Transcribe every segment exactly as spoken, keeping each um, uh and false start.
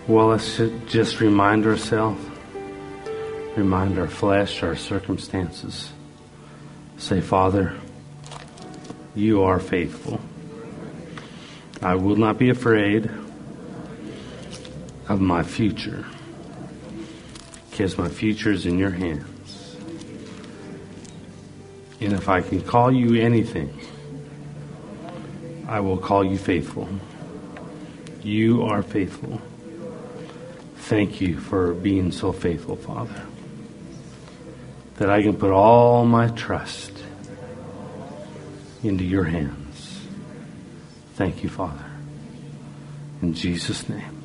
Well, let's just remind ourselves, remind our flesh, our circumstances. Say, Father, you are faithful. I will not be afraid of my future, because my future is in your hands. And if I can call you anything, I will call you faithful. You are faithful. Thank you for being so faithful, Father, that I can put all my trust into your hands. Thank you, Father. In Jesus' name,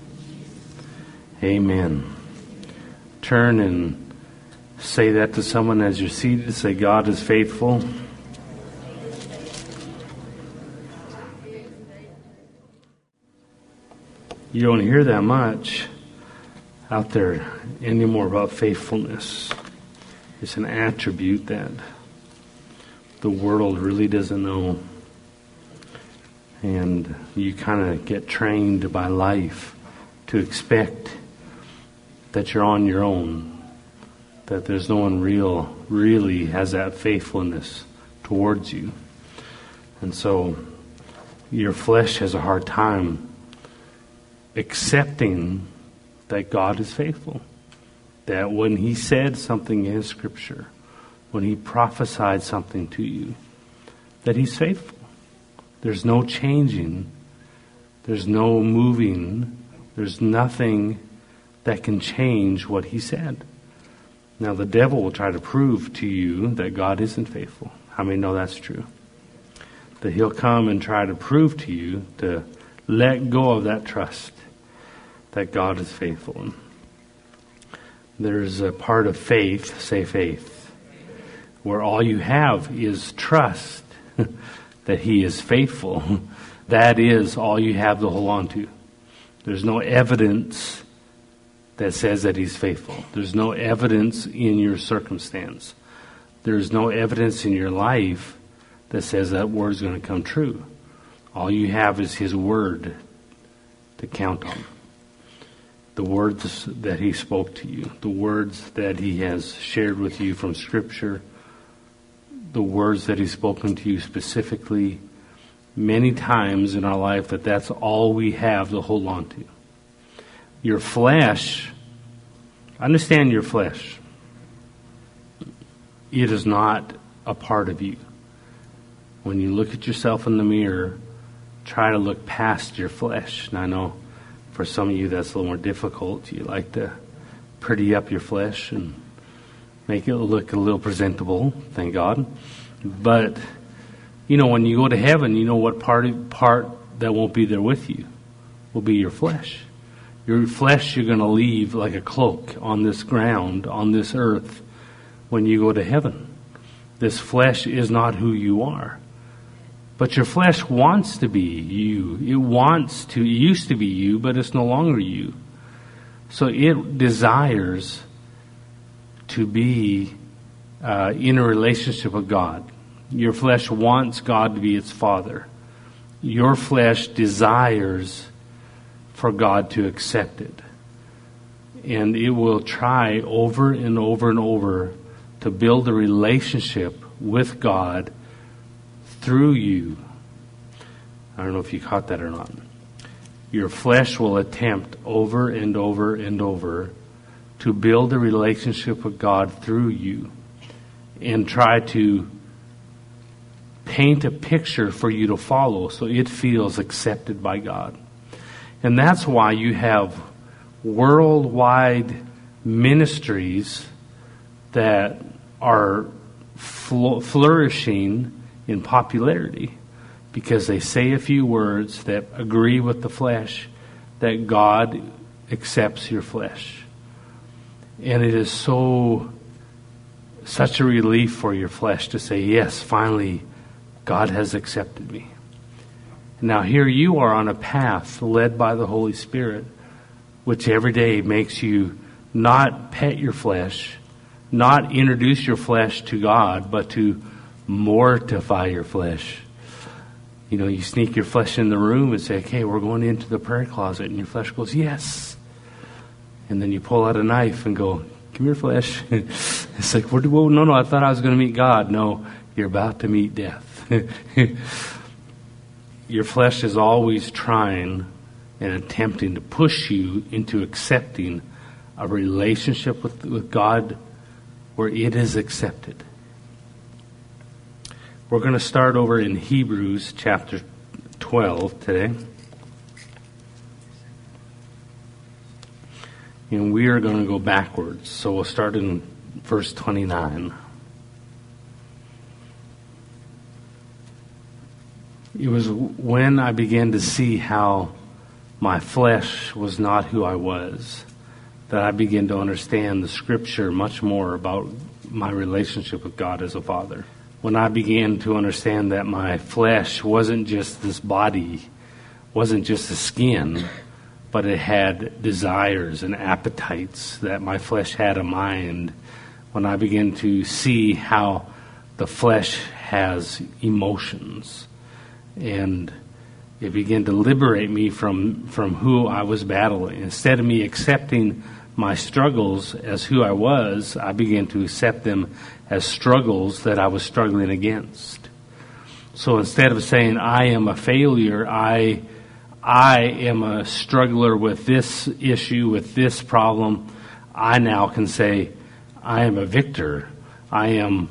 amen. Turn and say that to someone as you're seated. Say, God is faithful. You don't hear that much out there anymore about faithfulness. It's an attribute that the world really doesn't know. And you kind of get trained by life to expect that you're on your own, that there's no one real, really has that faithfulness towards you. And so your flesh has a hard time accepting that God is faithful. That when He said something in Scripture, when He prophesied something to you, that He's faithful. There's no changing. There's no moving. There's nothing that can change what He said. Now the devil will try to prove to you that God isn't faithful. How many know that's true? That he'll come and try to prove to you to let go of that trust that God is faithful. There's a part of faith, say faith, where all you have is trust that He is faithful. That is all you have to hold on to. There's no evidence that says that He's faithful. There's no evidence in your circumstance. There's no evidence in your life that says that word's going to come true. All you have is His word to count on. The words that He spoke to you, the words that He has shared with you from Scripture, the words that He's spoken to you specifically, many times in our life, that that's all we have to hold on to. Your flesh, understand your flesh. It is not a part of you. When you look at yourself in the mirror, try to look past your flesh. And I know for some of you that's a little more difficult. You like to pretty up your flesh and make it look a little presentable, thank God. But, you know, when you go to heaven, you know what part, part that won't be there with you will be your flesh. Your flesh you're going to leave like a cloak on this ground, on this earth, when you go to heaven. This flesh is not who you are. But your flesh wants to be you. It wants to, it used to be you, but it's no longer you. So it desires to be uh, in a relationship with God. Your flesh wants God to be its father. Your flesh desires for God to accept it. And it will try over and over and over to build a relationship with God through you. I don't know if you caught that or not. Your flesh will attempt over and over and over to build a relationship with God through you and try to paint a picture for you to follow so it feels accepted by God. And that's why you have worldwide ministries that are fl- flourishing in popularity because they say a few words that agree with the flesh, that God accepts your flesh. And it is so, such a relief for your flesh to say, yes, finally, God has accepted me. Now here you are on a path led by the Holy Spirit, which every day makes you not pet your flesh, not introduce your flesh to God, but to mortify your flesh. You know, you sneak your flesh in the room and say, okay, we're going into the prayer closet. And your flesh goes, yes. And then you pull out a knife and go, come here, flesh. It's like, whoa, no, no, I thought I was going to meet God. No, you're about to meet death. Your flesh is always trying and attempting to push you into accepting a relationship with, with God where it is accepted. We're going to start over in Hebrews chapter twelve today. And we are going to go backwards. So we'll start in verse twenty-nine. It was when I began to see how my flesh was not who I was that I began to understand the Scripture much more about my relationship with God as a Father. When I began to understand that my flesh wasn't just this body, wasn't just the skin, but it had desires and appetites, that my flesh had a mind. When I began to see how the flesh has emotions, and it began to liberate me from, from who I was battling. Instead of me accepting my struggles as who I was, I began to accept them as struggles that I was struggling against. So instead of saying, I am a failure, I I am a struggler with this issue, with this problem, I now can say, I am a victor. I am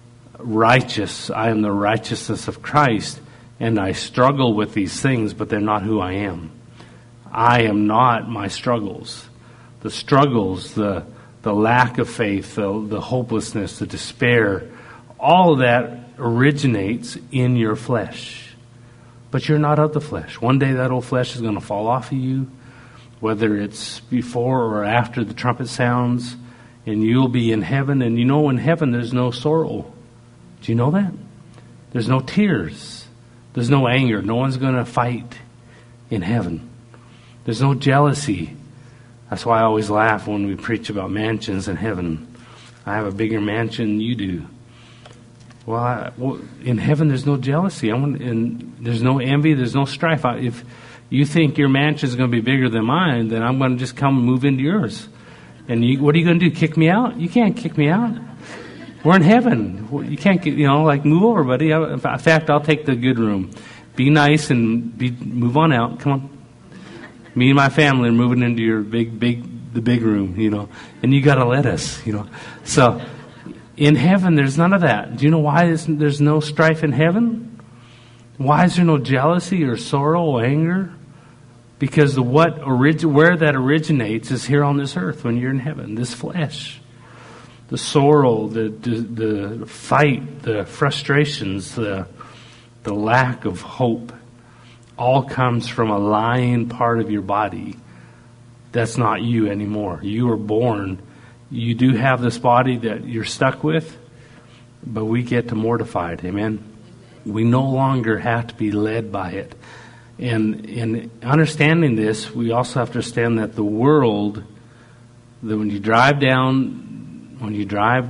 righteous. I am the righteousness of Christ. And I struggle with these things, but they're not who I am. I am not my struggles. The struggles, the the lack of faith, the, the hopelessness, the despair, all of that originates in your flesh. But you're not of the flesh. One day that old flesh is going to fall off of you, whether it's before or after the trumpet sounds, and you'll be in heaven. And you know, in heaven there's no sorrow. Do you know that? There's no tears. There's no anger. No one's going to fight in heaven. There's no jealousy. That's why I always laugh when we preach about mansions in heaven. I have a bigger mansion than you do. Well, I, well in heaven there's no jealousy. I want, and there's no envy. There's no strife. I, if you think your mansion is going to be bigger than mine, then I'm going to just come and move into yours. And you, what are you going to do? Kick me out? You can't kick me out. We're in heaven. You can't get, you know, like move over, buddy. In fact, I'll take the good room. Be nice and be move on out. Come on. Me and my family are moving into your big, big, the big room, you know. And you got to let us, you know. So in heaven, there's none of that. Do you know why there's no strife in heaven? Why is there no jealousy or sorrow or anger? Because the what orig- where that originates is here on this earth when you're in heaven, this flesh. The sorrow, the, the the fight, the frustrations, the the lack of hope, all comes from a lying part of your body. That's not you anymore. You were born. You do have this body that you're stuck with, but we get to mortify it. Amen. We no longer have to be led by it. And in understanding this, we also have to understand that the world, that when you drive down, when you drive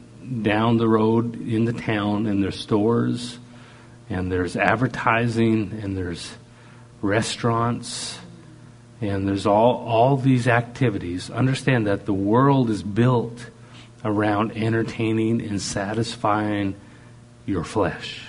down the road in the town, and there's stores, and there's advertising, and there's restaurants, and there's all, all these activities, understand that the world is built around entertaining and satisfying your flesh.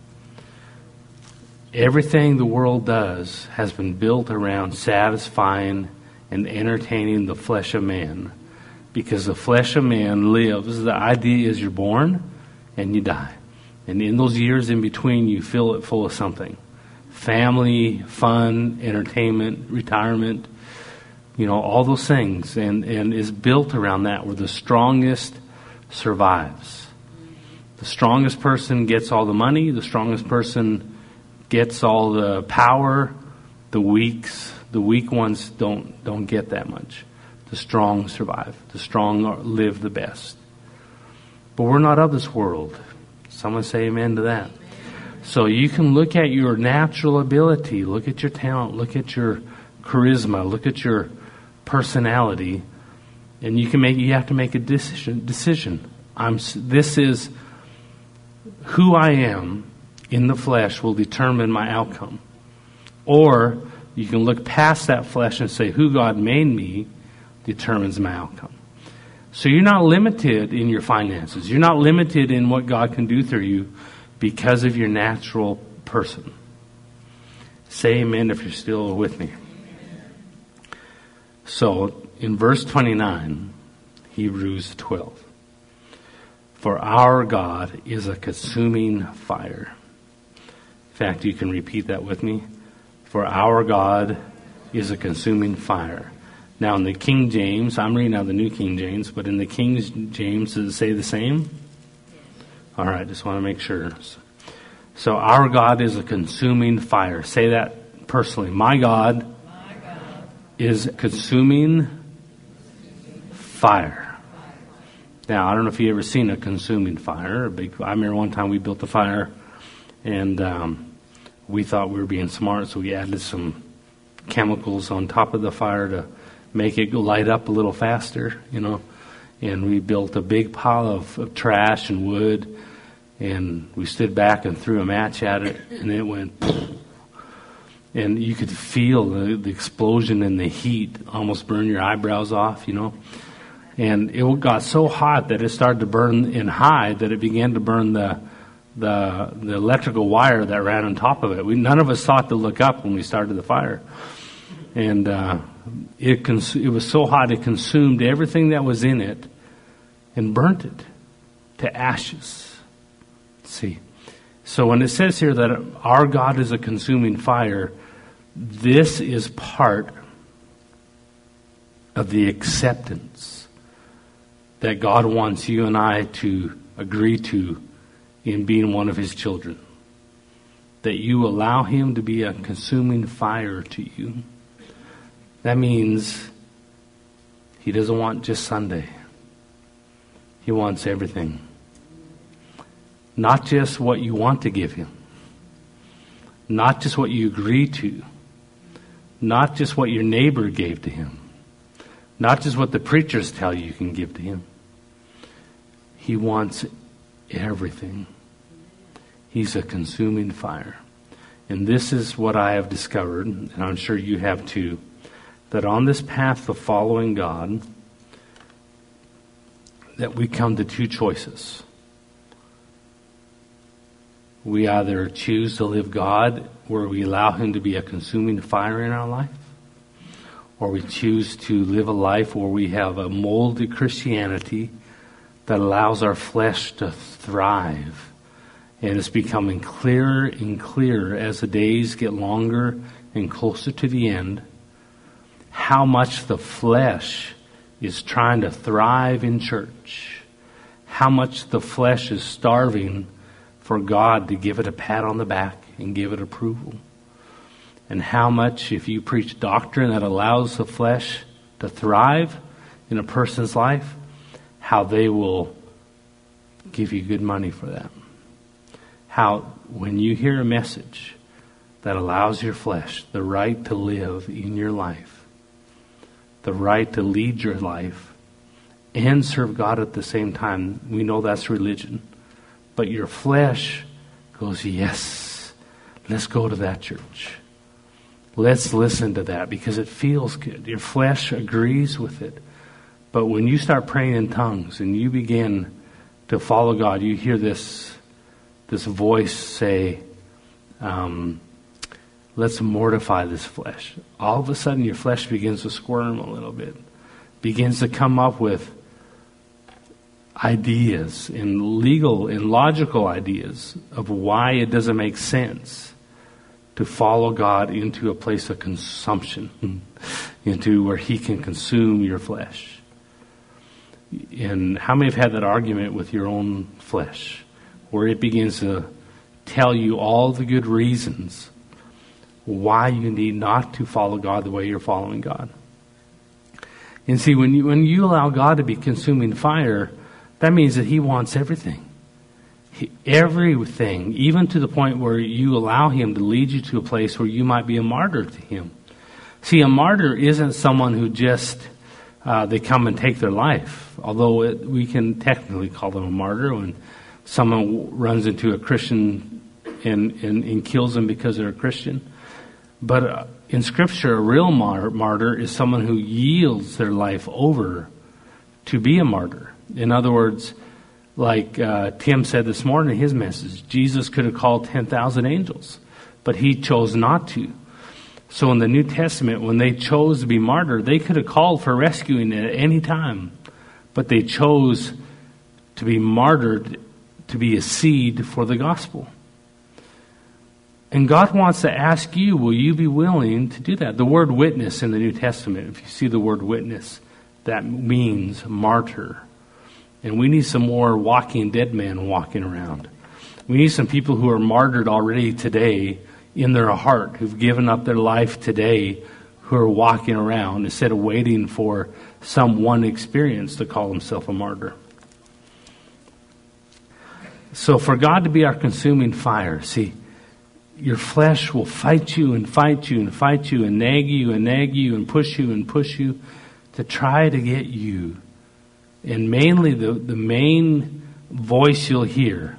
Everything the world does has been built around satisfying and entertaining the flesh of man. Because the flesh of man lives, the idea is you're born and you die. And in those years in between, you fill it full of something. Family, fun, entertainment, retirement, you know, all those things. And, and is built around that, where the strongest survives. The strongest person gets all the money. The strongest person gets all the power. The weaks, the weak ones don't don't get that much. The strong survive. The strong live the best. But we're not of this world. Someone say amen to that. So you can look at your natural ability, look at your talent, look at your charisma, look at your personality, and you can make. You have to make a decision. Decision. I'm. This is who I am in the flesh will determine my outcome. Or you can look past that flesh and say, who God made me, determines my outcome. So you're not limited in your finances. You're not limited in what God can do through you because of your natural person. Say amen if you're still with me. So in verse twenty-nine, Hebrews twelve. For our God is a consuming fire. In fact, you can repeat that with me. For our God is a consuming fire. Now in the King James, I'm reading out the New King James, but in the King James, does it say the same? All right, just want to make sure. So our God is a consuming fire. Say that personally. My God, My God is a consuming fire. Now, I don't know if you ever seen a consuming fire. A big, I remember one time we built a fire, and um, we thought we were being smart, so we added some chemicals on top of the fire to make it light up a little faster, you know. And we built a big pile of, of trash and wood, and we stood back and threw a match at it, and it went poof. And you could feel the, the explosion and the heat almost burn your eyebrows off, you know. And it got so hot that it started to burn in high that it began to burn the the the electrical wire that ran on top of it. We, none of us thought to look up when we started the fire. And uh, it cons- it was so hot it consumed everything that was in it and burnt it to ashes. See, so when it says here that our God is a consuming fire, this is part of the acceptance that God wants you and I to agree to in being one of His children. That you allow Him to be a consuming fire to you. That means He doesn't want just Sunday. He wants everything. Not just what you want to give Him. Not just what you agree to. Not just what your neighbor gave to Him. Not just what the preachers tell you you can give to Him. He wants everything. He's a consuming fire. And this is what I have discovered, and I'm sure you have too, that on this path of following God, that we come to two choices. We either choose to live God where we allow Him to be a consuming fire in our life, or we choose to live a life where we have a molded Christianity that allows our flesh to thrive. And it's becoming clearer and clearer as the days get longer and closer to the end, how much the flesh is trying to thrive in church. How much the flesh is starving for God to give it a pat on the back and give it approval. And how much, if you preach doctrine that allows the flesh to thrive in a person's life, how they will give you good money for that. How when you hear a message that allows your flesh the right to live in your life, the right to lead your life, and serve God at the same time, we know that's religion. But your flesh goes, yes, let's go to that church. Let's listen to that because it feels good. Your flesh agrees with it. But when you start praying in tongues and you begin to follow God, you hear this this voice say, um, let's mortify this flesh. All of a sudden your flesh begins to squirm a little bit. Begins to come up with ideas and legal and logical ideas of why it doesn't make sense to follow God into a place of consumption, into where He can consume your flesh. And how many have had that argument with your own flesh, where it begins to tell you all the good reasons why you need not to follow God the way you're following God? And see, when you when you allow God to be consuming fire, that means that He wants everything. He, everything, even to the point where you allow Him to lead you to a place where you might be a martyr to Him. See, a martyr isn't someone who just, uh, they come and take their life. Although it, we can technically call them a martyr when someone runs into a Christian and, and, and kills them because they're a Christian. But uh, In Scripture, a real mar- martyr is someone who yields their life over to be a martyr. In other words, like uh, Tim said this morning in his message, Jesus could have called ten thousand angels, but he chose not to. So in the New Testament, when they chose to be martyred, they could have called for rescuing at any time, but they chose to be martyred to be a seed for the gospel. And God wants to ask you, will you be willing to do that? The word witness in the New Testament, if you see the word witness, that means martyr. And we need some more walking dead men walking around. We need some people who are martyred already today in their heart, who've given up their life today, who are walking around instead of waiting for some one experience to call himself a martyr. So for God to be our consuming fire, see, your flesh will fight you and fight you and fight you and nag you and nag you and push you and push you to try to get you. And mainly the, the main voice you'll hear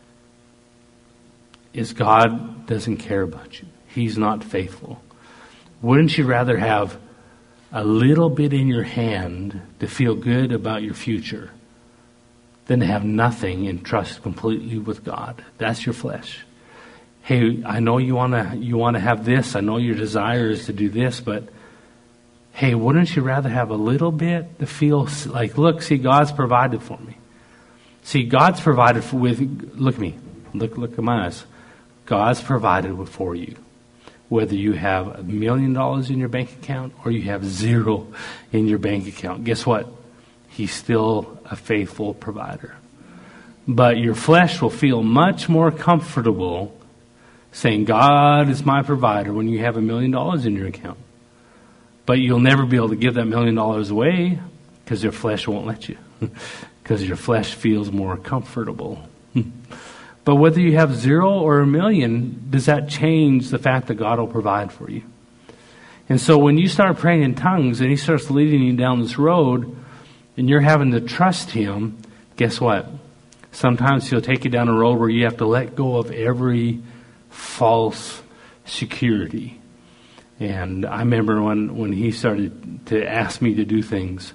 is God doesn't care about you. He's not faithful. Wouldn't you rather have a little bit in your hand to feel good about your future than to have nothing and trust completely with God? That's your flesh. Hey, I know you want to you want to have this. I know your desire is to do this, but hey, wouldn't you rather have a little bit to feel like, look, see, God's provided for me. See, God's provided for with, look at me, look, look at my eyes. God's provided for you. Whether you have a million dollars in your bank account or you have zero in your bank account, guess what? He's still a faithful provider. But your flesh will feel much more comfortable saying, God is my provider when you have a million dollars in your account. But you'll never be able to give that million dollars away because your flesh won't let you. Because your flesh feels more comfortable. But whether you have zero or a million, does that change the fact that God will provide for you? And so when you start praying in tongues and he starts leading you down this road and you're having to trust him, guess what? Sometimes he'll take you down a road where you have to let go of every false security. And I remember when, when he started to ask me to do things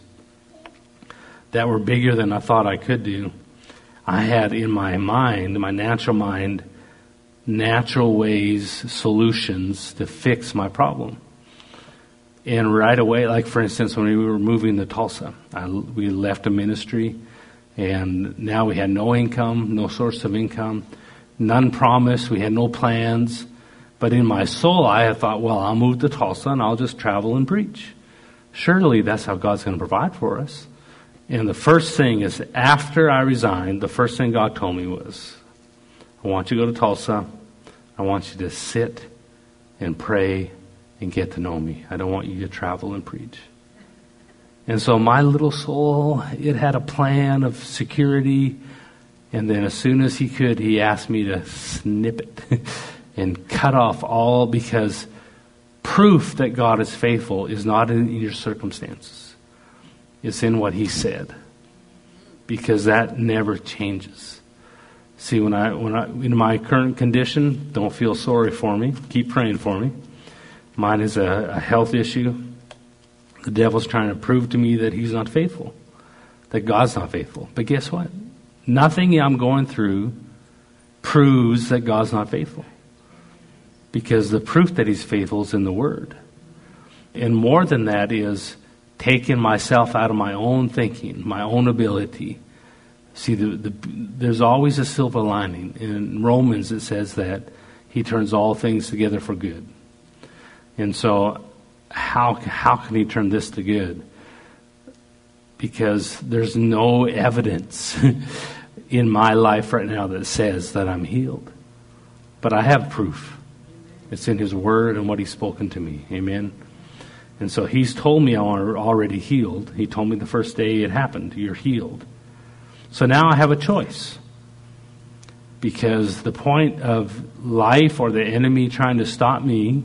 that were bigger than I thought I could do, I had in my mind, my natural mind, natural ways, solutions to fix my problem. And right away, like for instance, when we were moving to Tulsa, I, we left a ministry, and now we had no income, no source of income, none promised, we had no plans. But in my soul, I had thought, well, I'll move to Tulsa and I'll just travel and preach. Surely that's how God's going to provide for us. And the first thing is, after I resigned, the first thing God told me was, I want you to go to Tulsa. I want you to sit and pray and get to know me. I don't want you to travel and preach. And so my little soul, it had a plan of security. And then as soon as he could, he asked me to snip it and cut off all, because proof that God is faithful is not in your circumstances. It's in what he said, because that never changes. See, when I, when I, in my current condition, don't feel sorry for me. Keep praying for me. Mine is a, a health issue. The devil's trying to prove to me that he's not faithful, that God's not faithful. But guess what? Nothing I'm going through proves that God's not faithful, because the proof that he's faithful is in the Word. And more than that is taking myself out of my own thinking, my own ability. See, the, the, there's always a silver lining. In Romans it says that he turns all things together for good. And so how, how can he turn this to good? Because there's no evidence in my life right now that says that I'm healed. But I have proof. It's in his word and what he's spoken to me. Amen. And so he's told me I'm already healed. He told me the first day it happened, you're healed. So now I have a choice. Because the point of life or the enemy trying to stop me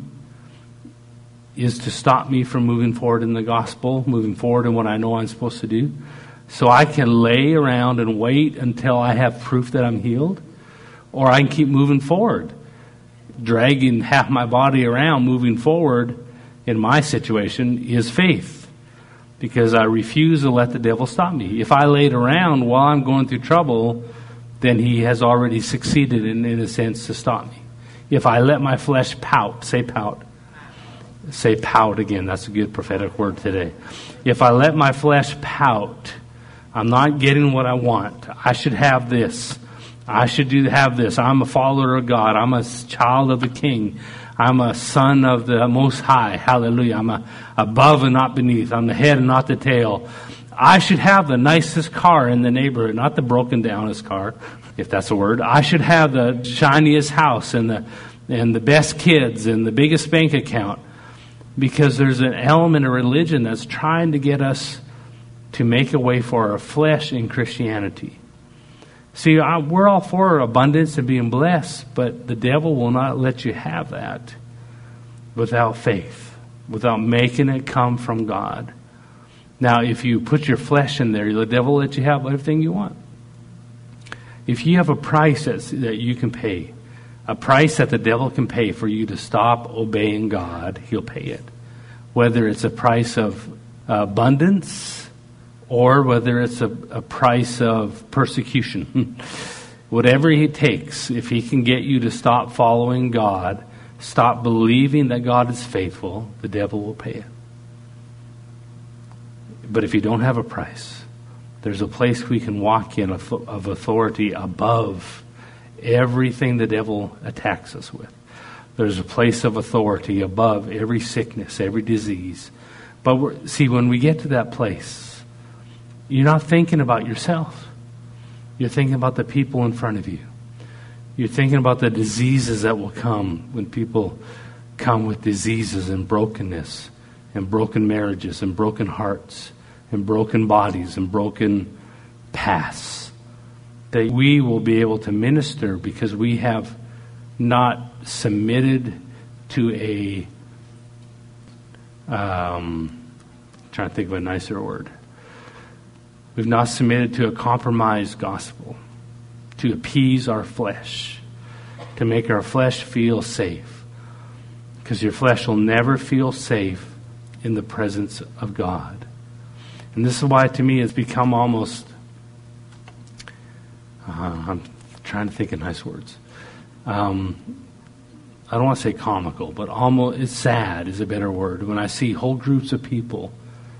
is to stop me from moving forward in the gospel, moving forward in what I know I'm supposed to do. So I can lay around and wait until I have proof that I'm healed, or I can keep moving forward, dragging half my body around, moving forward, in my situation is faith, because I refuse to let the devil stop me. If I laid around while I'm going through trouble, then he has already succeeded in, in a sense to stop me. If I let my flesh pout, say pout, say pout again, that's a good prophetic word today. If I let my flesh pout, I'm not getting what I want. I should have this. I should do have this. I'm a follower of God. I'm a child of the King. I'm a son of the Most High. Hallelujah. I'm a, above and not beneath. I'm the head and not the tail. I should have the nicest car in the neighborhood, not the broken downest car, if that's a word. I should have the shiniest house and the and the best kids and the biggest bank account, because there's an element of religion that's trying to get us to make a way for our flesh in Christianity. See, I, we're all for abundance and being blessed, but the devil will not let you have that without faith, without making it come from God. Now, if you put your flesh in there, the devil will let you have everything you want. If you have a price that's, that you can pay, a price that the devil can pay for you to stop obeying God, he'll pay it. Whether it's a price of abundance or whether it's a, a price of persecution. Whatever he takes, if he can get you to stop following God, stop believing that God is faithful, the devil will pay it. But if you don't have a price, there's a place we can walk in of, of authority above everything the devil attacks us with. There's a place of authority above every sickness, every disease. But we're, see, when we get to that place, you're not thinking about yourself. You're thinking about the people in front of you. You're thinking about the diseases that will come when people come with diseases and brokenness and broken marriages and broken hearts and broken bodies and broken paths. That we will be able to minister because we have not submitted to a, um, I'm trying to think of a nicer word. We've not submitted to a compromised gospel, to appease our flesh, to make our flesh feel safe. Because your flesh will never feel safe in the presence of God. And this is why, to me, it's become almost, uh, I'm trying to think of nice words. Um, I don't want to say comical, but almost, it's sad is a better word. When I see whole groups of people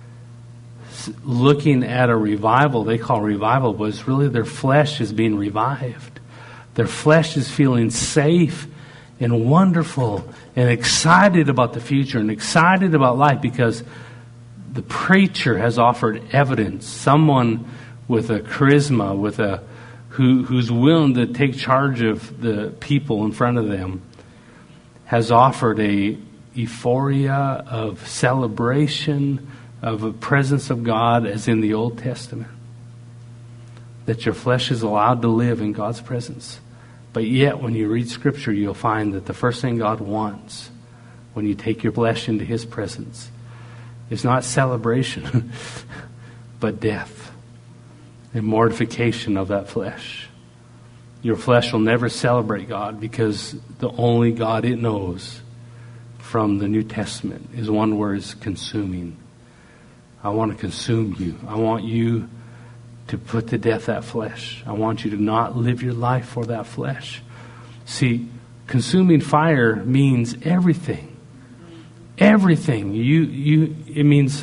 looking at a revival they call revival, but it's really their flesh is being revived. Their flesh is feeling safe and wonderful and excited about the future and excited about life because the preacher has offered evidence. Someone with a charisma, with a who who's willing to take charge of the people in front of them, has offered a euphoria of celebration of a presence of God as in the Old Testament. That your flesh is allowed to live in God's presence. But yet, when you read Scripture, you'll find that the first thing God wants when you take your flesh into His presence is not celebration, but death and mortification of that flesh. Your flesh will never celebrate God because the only God it knows from the New Testament is one word, is consuming. I want to consume you. I want you to put to death that flesh. I want you to not live your life for that flesh. See, consuming fire means everything. Everything. You, you, it means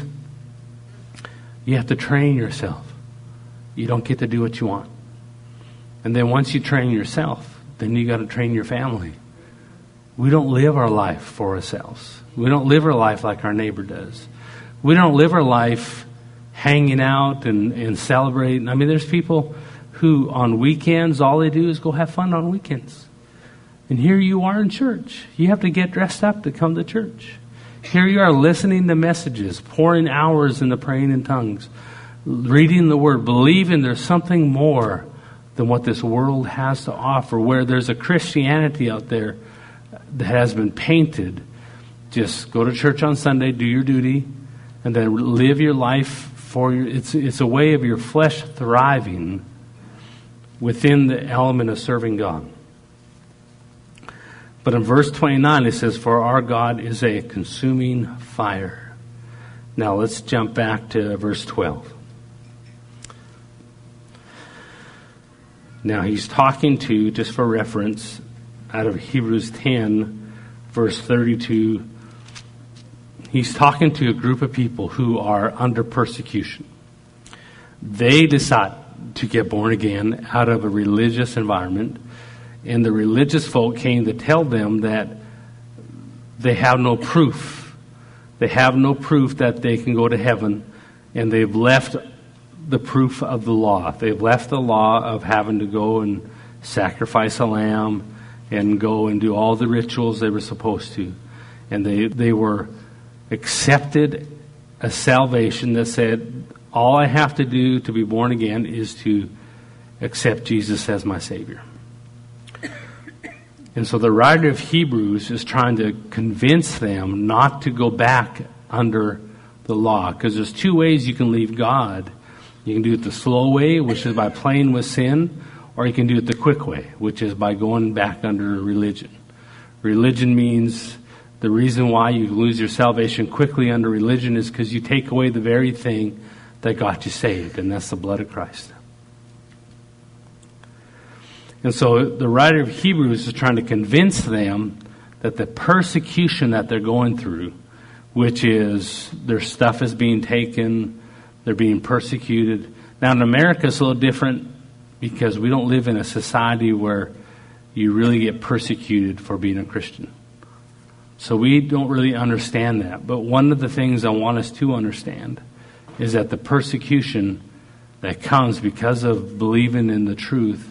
you have to train yourself. You don't get to do what you want. And then once you train yourself, then you got to train your family. We don't live our life for ourselves. We don't live our life like our neighbor does. We don't live our life hanging out and, and celebrating. I mean, there's people who on weekends, all they do is go have fun on weekends. And here you are in church. You have to get dressed up to come to church. Here you are listening to messages, pouring hours in the praying in tongues, reading the Word, believing there's something more than what this world has to offer, where there's a Christianity out there that has been painted. Just go to church on Sunday, do your duty, and then live your life for your, it's it's a way of your flesh thriving within the element of serving God. But in verse twenty-nine, it says, for our God is a consuming fire. Now let's jump back to verse twelve. Now he's talking to, just for reference, out of Hebrews ten, verse thirty-two, he's talking to a group of people who are under persecution. They decide to get born again out of a religious environment, and the religious folk came to tell them that they have no proof. They have no proof that they can go to heaven, and they've left the proof of the law. They've left the law of having to go and sacrifice a lamb and go and do all the rituals they were supposed to. And they, they were accepted a salvation that said, all I have to do to be born again is to accept Jesus as my Savior. And so the writer of Hebrews is trying to convince them not to go back under the law, because there's two ways you can leave God. You can do it the slow way, which is by playing with sin, or you can do it the quick way, which is by going back under religion. Religion means the reason why you lose your salvation quickly under religion is because you take away the very thing that got you saved, and that's the blood of Christ. And so the writer of Hebrews is trying to convince them that the persecution that they're going through, which is their stuff is being taken, they're being persecuted. Now in America it's a little different because we don't live in a society where you really get persecuted for being a Christian. So we don't really understand that. But one of the things I want us to understand is that the persecution that comes because of believing in the truth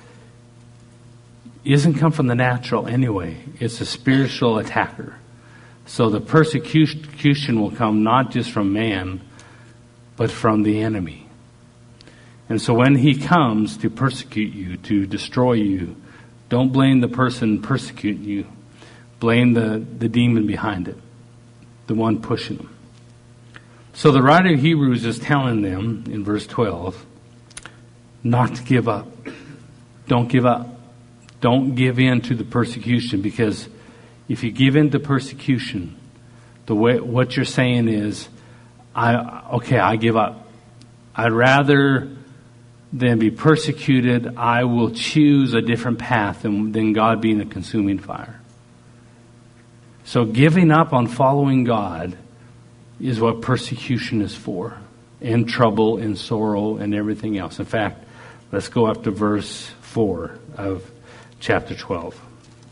doesn't come from the natural anyway. It's a spiritual attacker. So the persecution will come not just from man, but from the enemy. And so when he comes to persecute you, to destroy you, don't blame the person persecuting you. Blame the, the demon behind it, the one pushing them. So the writer of Hebrews is telling them in verse twelve not to give up. Don't give up. Don't give in to the persecution, because if you give in to persecution, the way what you're saying is, I okay, I give up. I'd rather than be persecuted, I will choose a different path than, than God being a consuming fire. So giving up on following God is what persecution is for, and trouble and sorrow and everything else. In fact, let's go up to verse four of chapter twelve.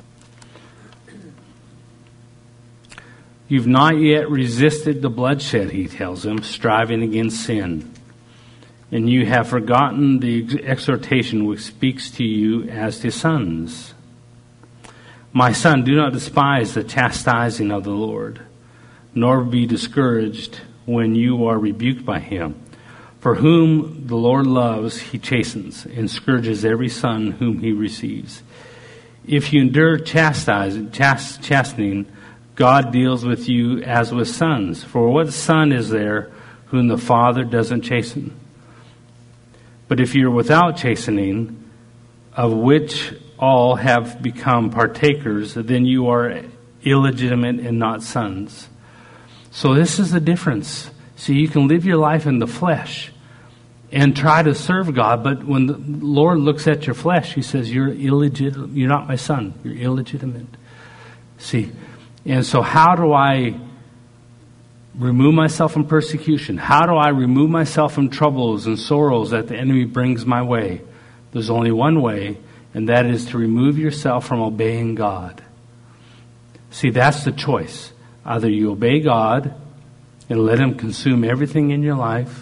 You've not yet resisted the bloodshed, he tells them, striving against sin. And you have forgotten the exhortation which speaks to you as to sons. My son, do not despise the chastising of the Lord, nor be discouraged when you are rebuked by him. For whom the Lord loves, he chastens, and scourges every son whom he receives. If you endure chastising, chast, chastening, God deals with you as with sons. For what son is there whom the Father doesn't chasten? But if you're without chastening, of which all have become partakers, then you are illegitimate and not sons. So this is the difference. See, you can live your life in the flesh and try to serve God, but when the Lord looks at your flesh, he says, you're illegitimate. You're not my son. You're illegitimate. See, and so how do I remove myself from persecution? How do I remove myself from troubles and sorrows that the enemy brings my way? There's only one way, and that is to remove yourself from obeying God. See, that's the choice. Either you obey God and let him consume everything in your life,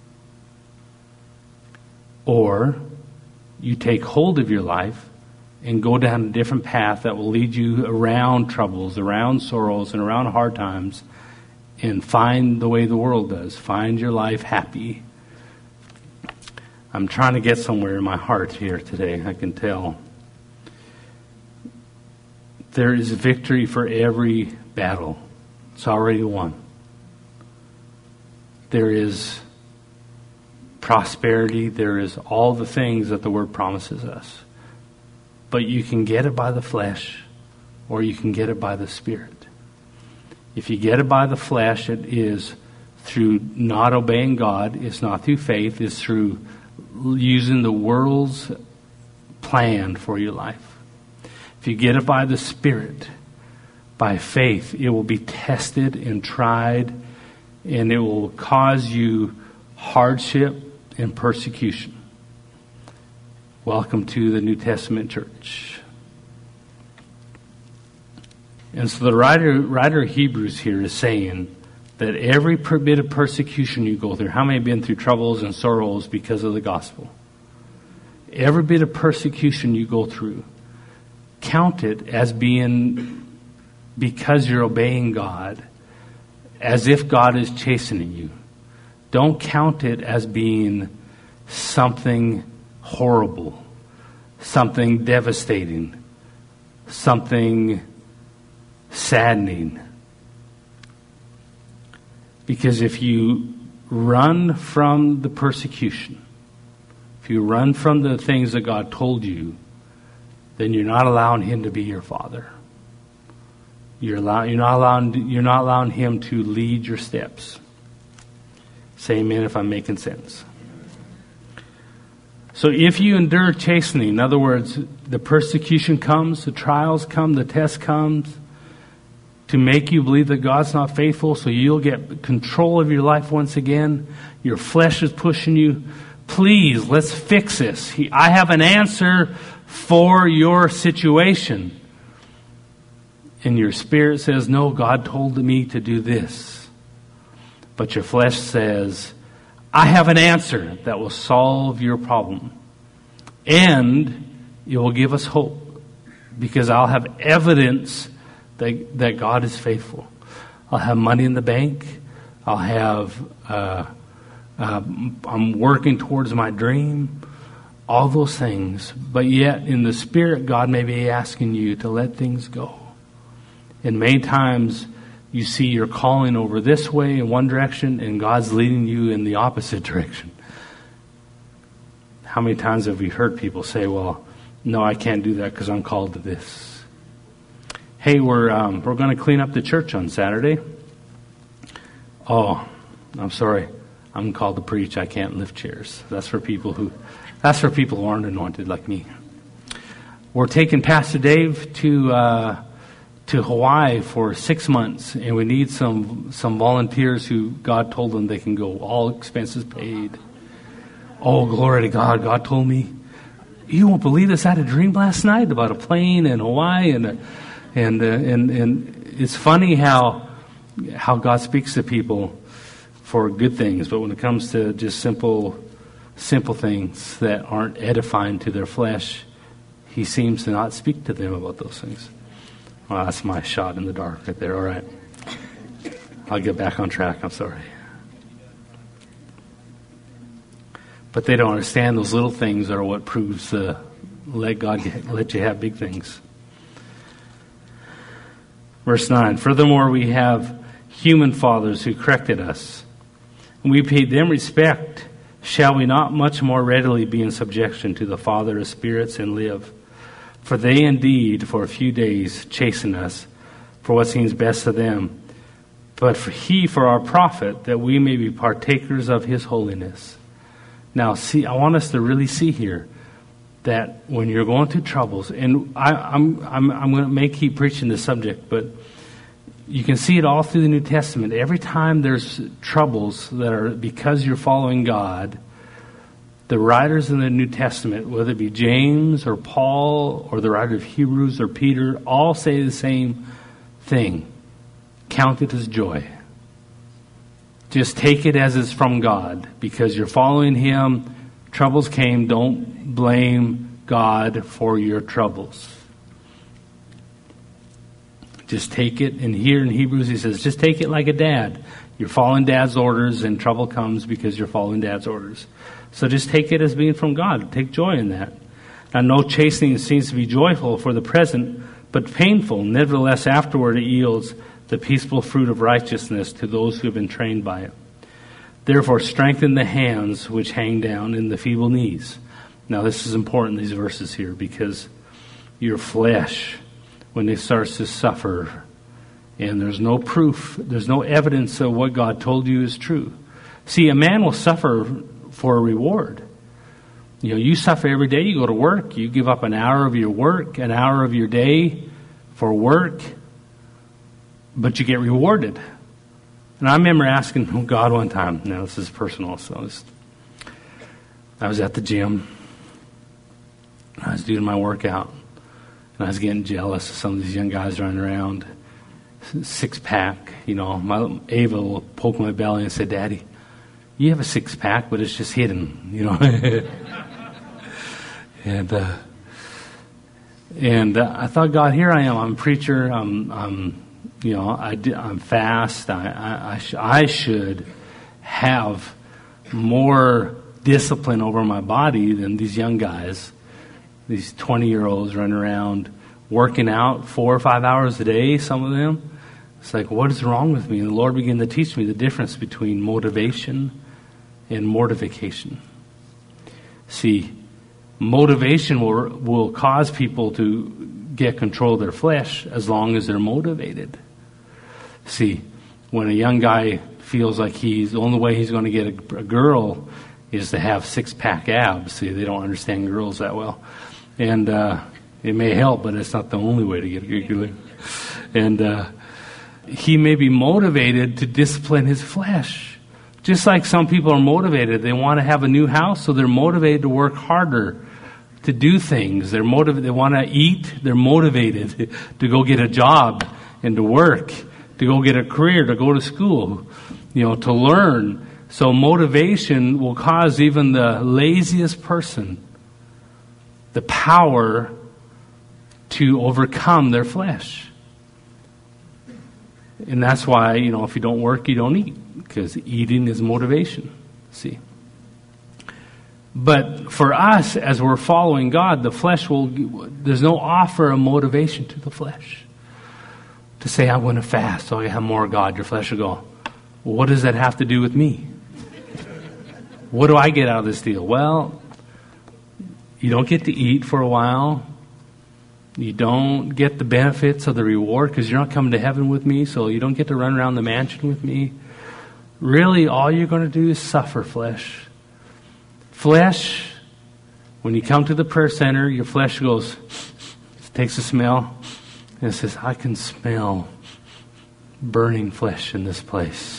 or you take hold of your life and go down a different path that will lead you around troubles, around sorrows, and around hard times, and find the way the world does. Find your life happy. I'm trying to get somewhere in my heart here today, I can tell. There is victory for every battle. It's already won. There is prosperity. There is all the things that the Word promises us. But you can get it by the flesh, or you can get it by the Spirit. If you get it by the flesh, it is through not obeying God. It's not through faith. It's through using the world's plan for your life. If you get it by the Spirit, by faith, it will be tested and tried, and it will cause you hardship and persecution. Welcome to the New Testament church. And so the writer, writer of Hebrews here is saying that every bit of persecution you go through, how many have been through troubles and sorrows because of the gospel? Every bit of persecution you go through, count it as being because you're obeying God, as if God is chastening you. Don't count it as being something horrible, something devastating, something saddening. Because if you run from the persecution, if you run from the things that God told you, then you're not allowing Him to be your Father. You're, allow, you're, not allowing, you're not allowing Him to lead your steps. Say amen if I'm making sense. So if you endure chastening, in other words, the persecution comes, the trials come, the test comes, to make you believe that God's not faithful, so you'll get control of your life once again. Your flesh is pushing you. Please, let's fix this. He, I have an answer for your situation. And your spirit says, no, God told me to do this. But your flesh says, I have an answer that will solve your problem. And it will give us hope. Because I'll have evidence that, that God is faithful. I'll have money in the bank. I'll have, uh, uh, I'm working towards my dream. All those things. But yet, in the Spirit, God may be asking you to let things go. And many times, you see your calling over this way in one direction, and God's leading you in the opposite direction. How many times have we heard people say, well, no, I can't do that because I'm called to this. Hey, we're um, we're going to clean up the church on Saturday. Oh, I'm sorry. I'm called to preach. I can't lift chairs. That's for people who, that's for people who aren't anointed like me. We're taking Pastor Dave to uh, to Hawaii for six months, and we need some some volunteers who God told them they can go, all expenses paid. Oh, glory to God! God told me. You won't believe this. I had a dream last night about a plane in Hawaii, and a, and uh, and and it's funny how how God speaks to people for good things, but when it comes to just simple simple things that aren't edifying to their flesh, He seems to not speak to them about those things. Well, that's my shot in the dark right there. All right, I'll get back on track. I'm sorry. But they don't understand those little things are what proves uh, let God get, let you have big things. Verse nine, furthermore we have human fathers who corrected us, and we paid them respect. Shall we not much more readily be in subjection to the Father of spirits and live? For they indeed for a few days chasten us for what seems best to them, but for He for our profit, that we may be partakers of His holiness. Now, see, I want us to really see here that when you're going through troubles, and I, I'm I'm I'm going to may keep preaching this subject, but you can see it all through the New Testament. Every time there's troubles that are because you're following God, the writers in the New Testament, whether it be James or Paul or the writer of Hebrews or Peter, all say the same thing: count it as joy. Just take it as it's from God, because you're following Him. Troubles came. Don't blame God for your troubles. Just take it. And here in Hebrews he says, just take it like a dad. You're following Dad's orders, and trouble comes because you're following Dad's orders. So just take it as being from God. Take joy in that. Now, no chastening seems to be joyful for the present, but painful. Nevertheless, afterward it yields the peaceful fruit of righteousness to those who have been trained by it. Therefore, strengthen the hands which hang down and the feeble knees. Now, this is important, these verses here, because your flesh when it starts to suffer and there's no proof, there's no evidence of what God told you is true. See, a man will suffer for a reward. You know, you suffer every day. You go to work. You give up an hour of your work, an hour of your day for work, but you get rewarded. And I remember asking God one time, now this is personal, so I was, I was at the gym. I was doing my workout, and I was getting jealous of some of these young guys running around. Six pack, you know, my Ava will poke my belly and say, Daddy, you have a six pack, but it's just hidden, you know. and uh, and uh, I thought, God, here I am. I'm a preacher. I'm, I'm you know, I, I'm fast. I I, I, sh- I should have more discipline over my body than these young guys, these twenty-year-olds running around working out four or five hours a day, some of them. It's like, what is wrong with me? And the Lord began to teach me the difference between motivation and mortification. See, motivation will, will cause people to get control of their flesh as long as they're motivated. See, when a young guy feels like he's, the only way he's going to get a, a girl is to have six-pack abs. See, they don't understand girls that well. And uh, it may help, but it's not the only way to get a good girl. And uh, he may be motivated to discipline his flesh. Just like some people are motivated. They want to have a new house, so they're motivated to work harder, to do things. They're motivated. They want to eat. They're motivated to go get a job and to work, to go get a career, to go to school, you know, to learn. So motivation will cause even the laziest person the power to overcome their flesh. And that's why, you know, if you don't work, you don't eat, because eating is motivation. See? But for us, as we're following God, the flesh will, there's no offer of motivation to the flesh. To say, I'm going to fast, so I have more of God. Your flesh will go, well, what does that have to do with me? What do I get out of this deal? Well, you don't get to eat for a while. You don't get the benefits of the reward because you're not coming to heaven with me, so you don't get to run around the mansion with me. Really, all you're going to do is suffer, flesh. Flesh, when you come to the prayer center, your flesh goes, takes a smell, and it says, I can smell burning flesh in this place.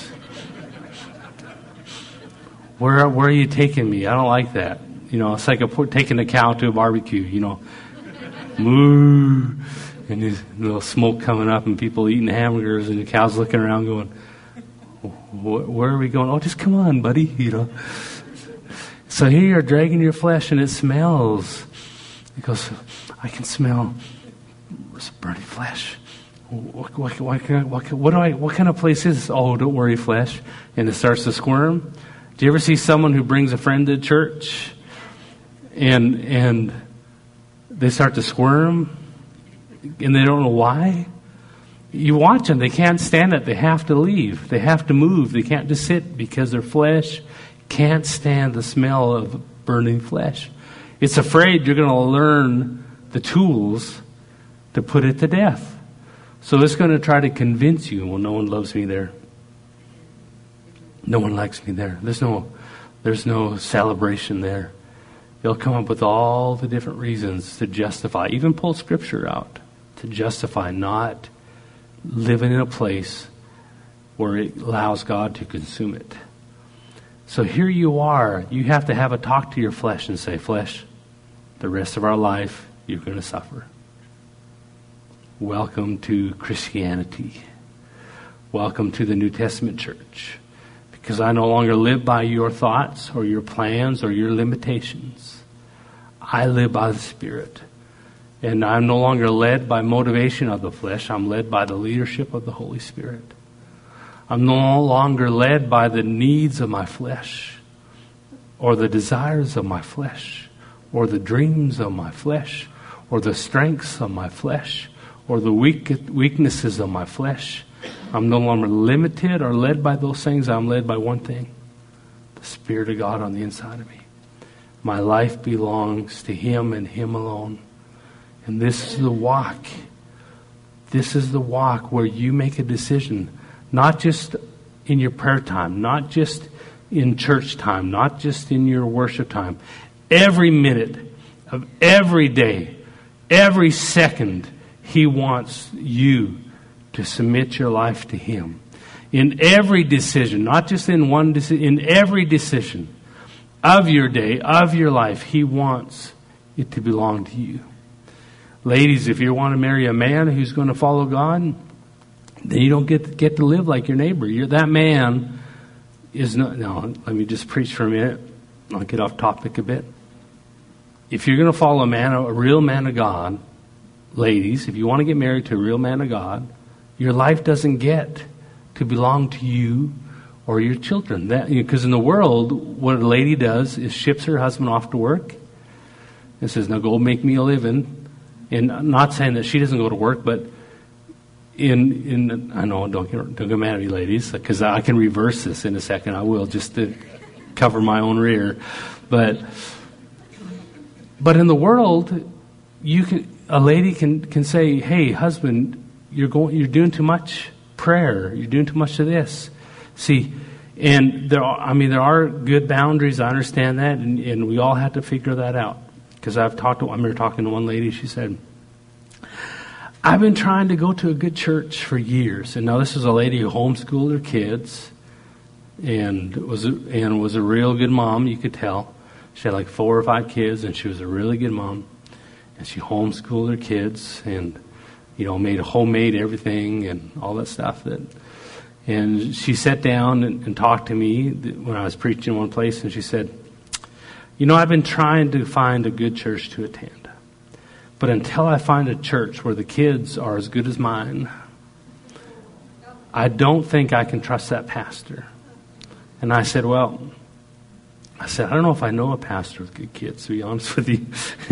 Where, where are you taking me? I don't like that. You know, it's like a, taking a cow to a barbecue, you know. Moo, and there's little smoke coming up and people eating hamburgers and the cow's looking around going, where are we going? Oh, just come on, buddy, you know. So here you're dragging your flesh and it smells. It goes, I can smell burning flesh. What, what, what, what, what, do I, what kind of place is this? Oh, don't worry, flesh. And it starts to squirm. Do you ever see someone who brings a friend to church and and they start to squirm and they don't know why? You watch them. They can't stand it. They have to leave. They have to move. They can't just sit because their flesh can't stand the smell of burning flesh. It's afraid you're going to learn the tools to put it to death. So it's going to try to convince you, well, no one loves me there. No one likes me there. There's no, there's no celebration there. They'll come up with all the different reasons to justify, even pull Scripture out, to justify not living in a place where it allows God to consume it. So here you are. You have to have a talk to your flesh and say, flesh, the rest of our life, you're going to suffer. Welcome to Christianity. Welcome to the New Testament church. Because I no longer live by your thoughts or your plans or your limitations. I live by the Spirit. And I'm no longer led by motivation of the flesh. I'm led by the leadership of the Holy Spirit. I'm no longer led by the needs of my flesh or the desires of my flesh or the dreams of my flesh or the strengths of my flesh or the weak, weaknesses of my flesh. I'm no longer limited or led by those things. I'm led by one thing, the Spirit of God on the inside of me. My life belongs to Him and Him alone. And this is the walk This is the walk where you make a decision, not just in your prayer time, not just in church time, not just in your worship time. Every minute of every day, every second, He wants you to submit your life to Him. In every decision, not just in one decision, in every decision of your day, of your life, He wants it to belong to you. Ladies, if you want to marry a man who's going to follow God, then you don't get to, get to live like your neighbor. You're, that man is not... No, let me just preach for a minute. I'll get off topic a bit. If you're going to follow a man, a real man of God, ladies, if you want to get married to a real man of God, your life doesn't get to belong to you or your children. That, because in the world, what a lady does is ships her husband off to work and says, now go make me a living. And I'm not saying that she doesn't go to work, but in, in I know, don't get, don't get mad at me, ladies, because I can reverse this in a second. I will, just to cover my own rear. But but in the world, you can a lady can, can say, hey, husband, you're going you're doing too much prayer. You're doing too much of this. See, and there are, I mean, there are good boundaries. I understand that, and, and we all have to figure that out. Because I've talked to, I remember talking to one lady, she said, I've been trying to go to a good church for years. And now this is a lady who homeschooled her kids and was a, and was a real good mom, you could tell. She had like four or five kids, and she was a really good mom. And she homeschooled her kids and, you know, made homemade everything and all that stuff. That, and she sat down and, and talked to me when I was preaching in one place, and she said, you know, I've been trying to find a good church to attend. But until I find a church where the kids are as good as mine, I don't think I can trust that pastor. And I said, well, I said, I don't know if I know a pastor with good kids, to be honest with you.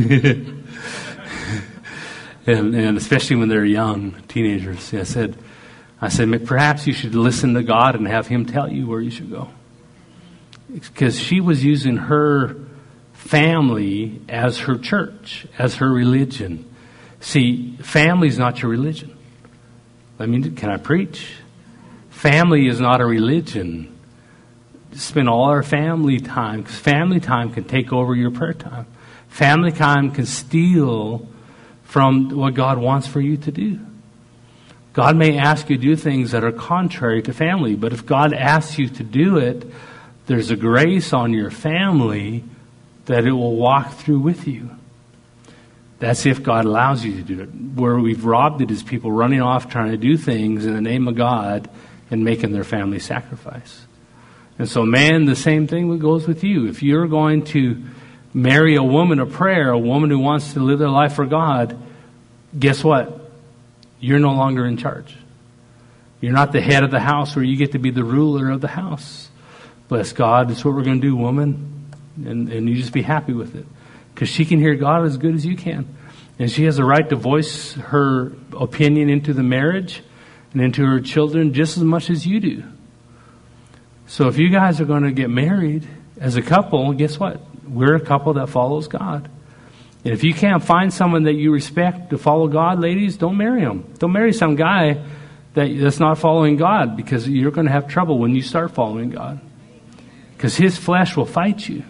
and, and especially when they're young, teenagers. I said, I said, perhaps you should listen to God and have Him tell you where you should go. Because she was using her family as her church, as her religion. See, family is not your religion. I mean, can I preach? Family is not a religion. Spend all our family time, because family time can take over your prayer time. Family time can steal from what God wants for you to do. God may ask you to do things that are contrary to family, but if God asks you to do it, there's a grace on your family that it will walk through with you. That's if God allows you to do it. Where we've robbed it is people running off trying to do things in the name of God and making their family sacrifice. And so, man, the same thing goes with you. If you're going to marry a woman of prayer, a woman who wants to live their life for God, guess what? You're no longer in charge. You're not the head of the house where you get to be the ruler of the house. Bless God, that's what we're going to do, woman. And, and you just be happy with it. Because she can hear God as good as you can. And she has a right to voice her opinion into the marriage and into her children just as much as you do. So if you guys are going to get married as a couple, guess what? We're a couple that follows God. And if you can't find someone that you respect to follow God, ladies, don't marry him. Don't marry some guy that, that's not following God, because you're going to have trouble when you start following God. Because his flesh will fight you.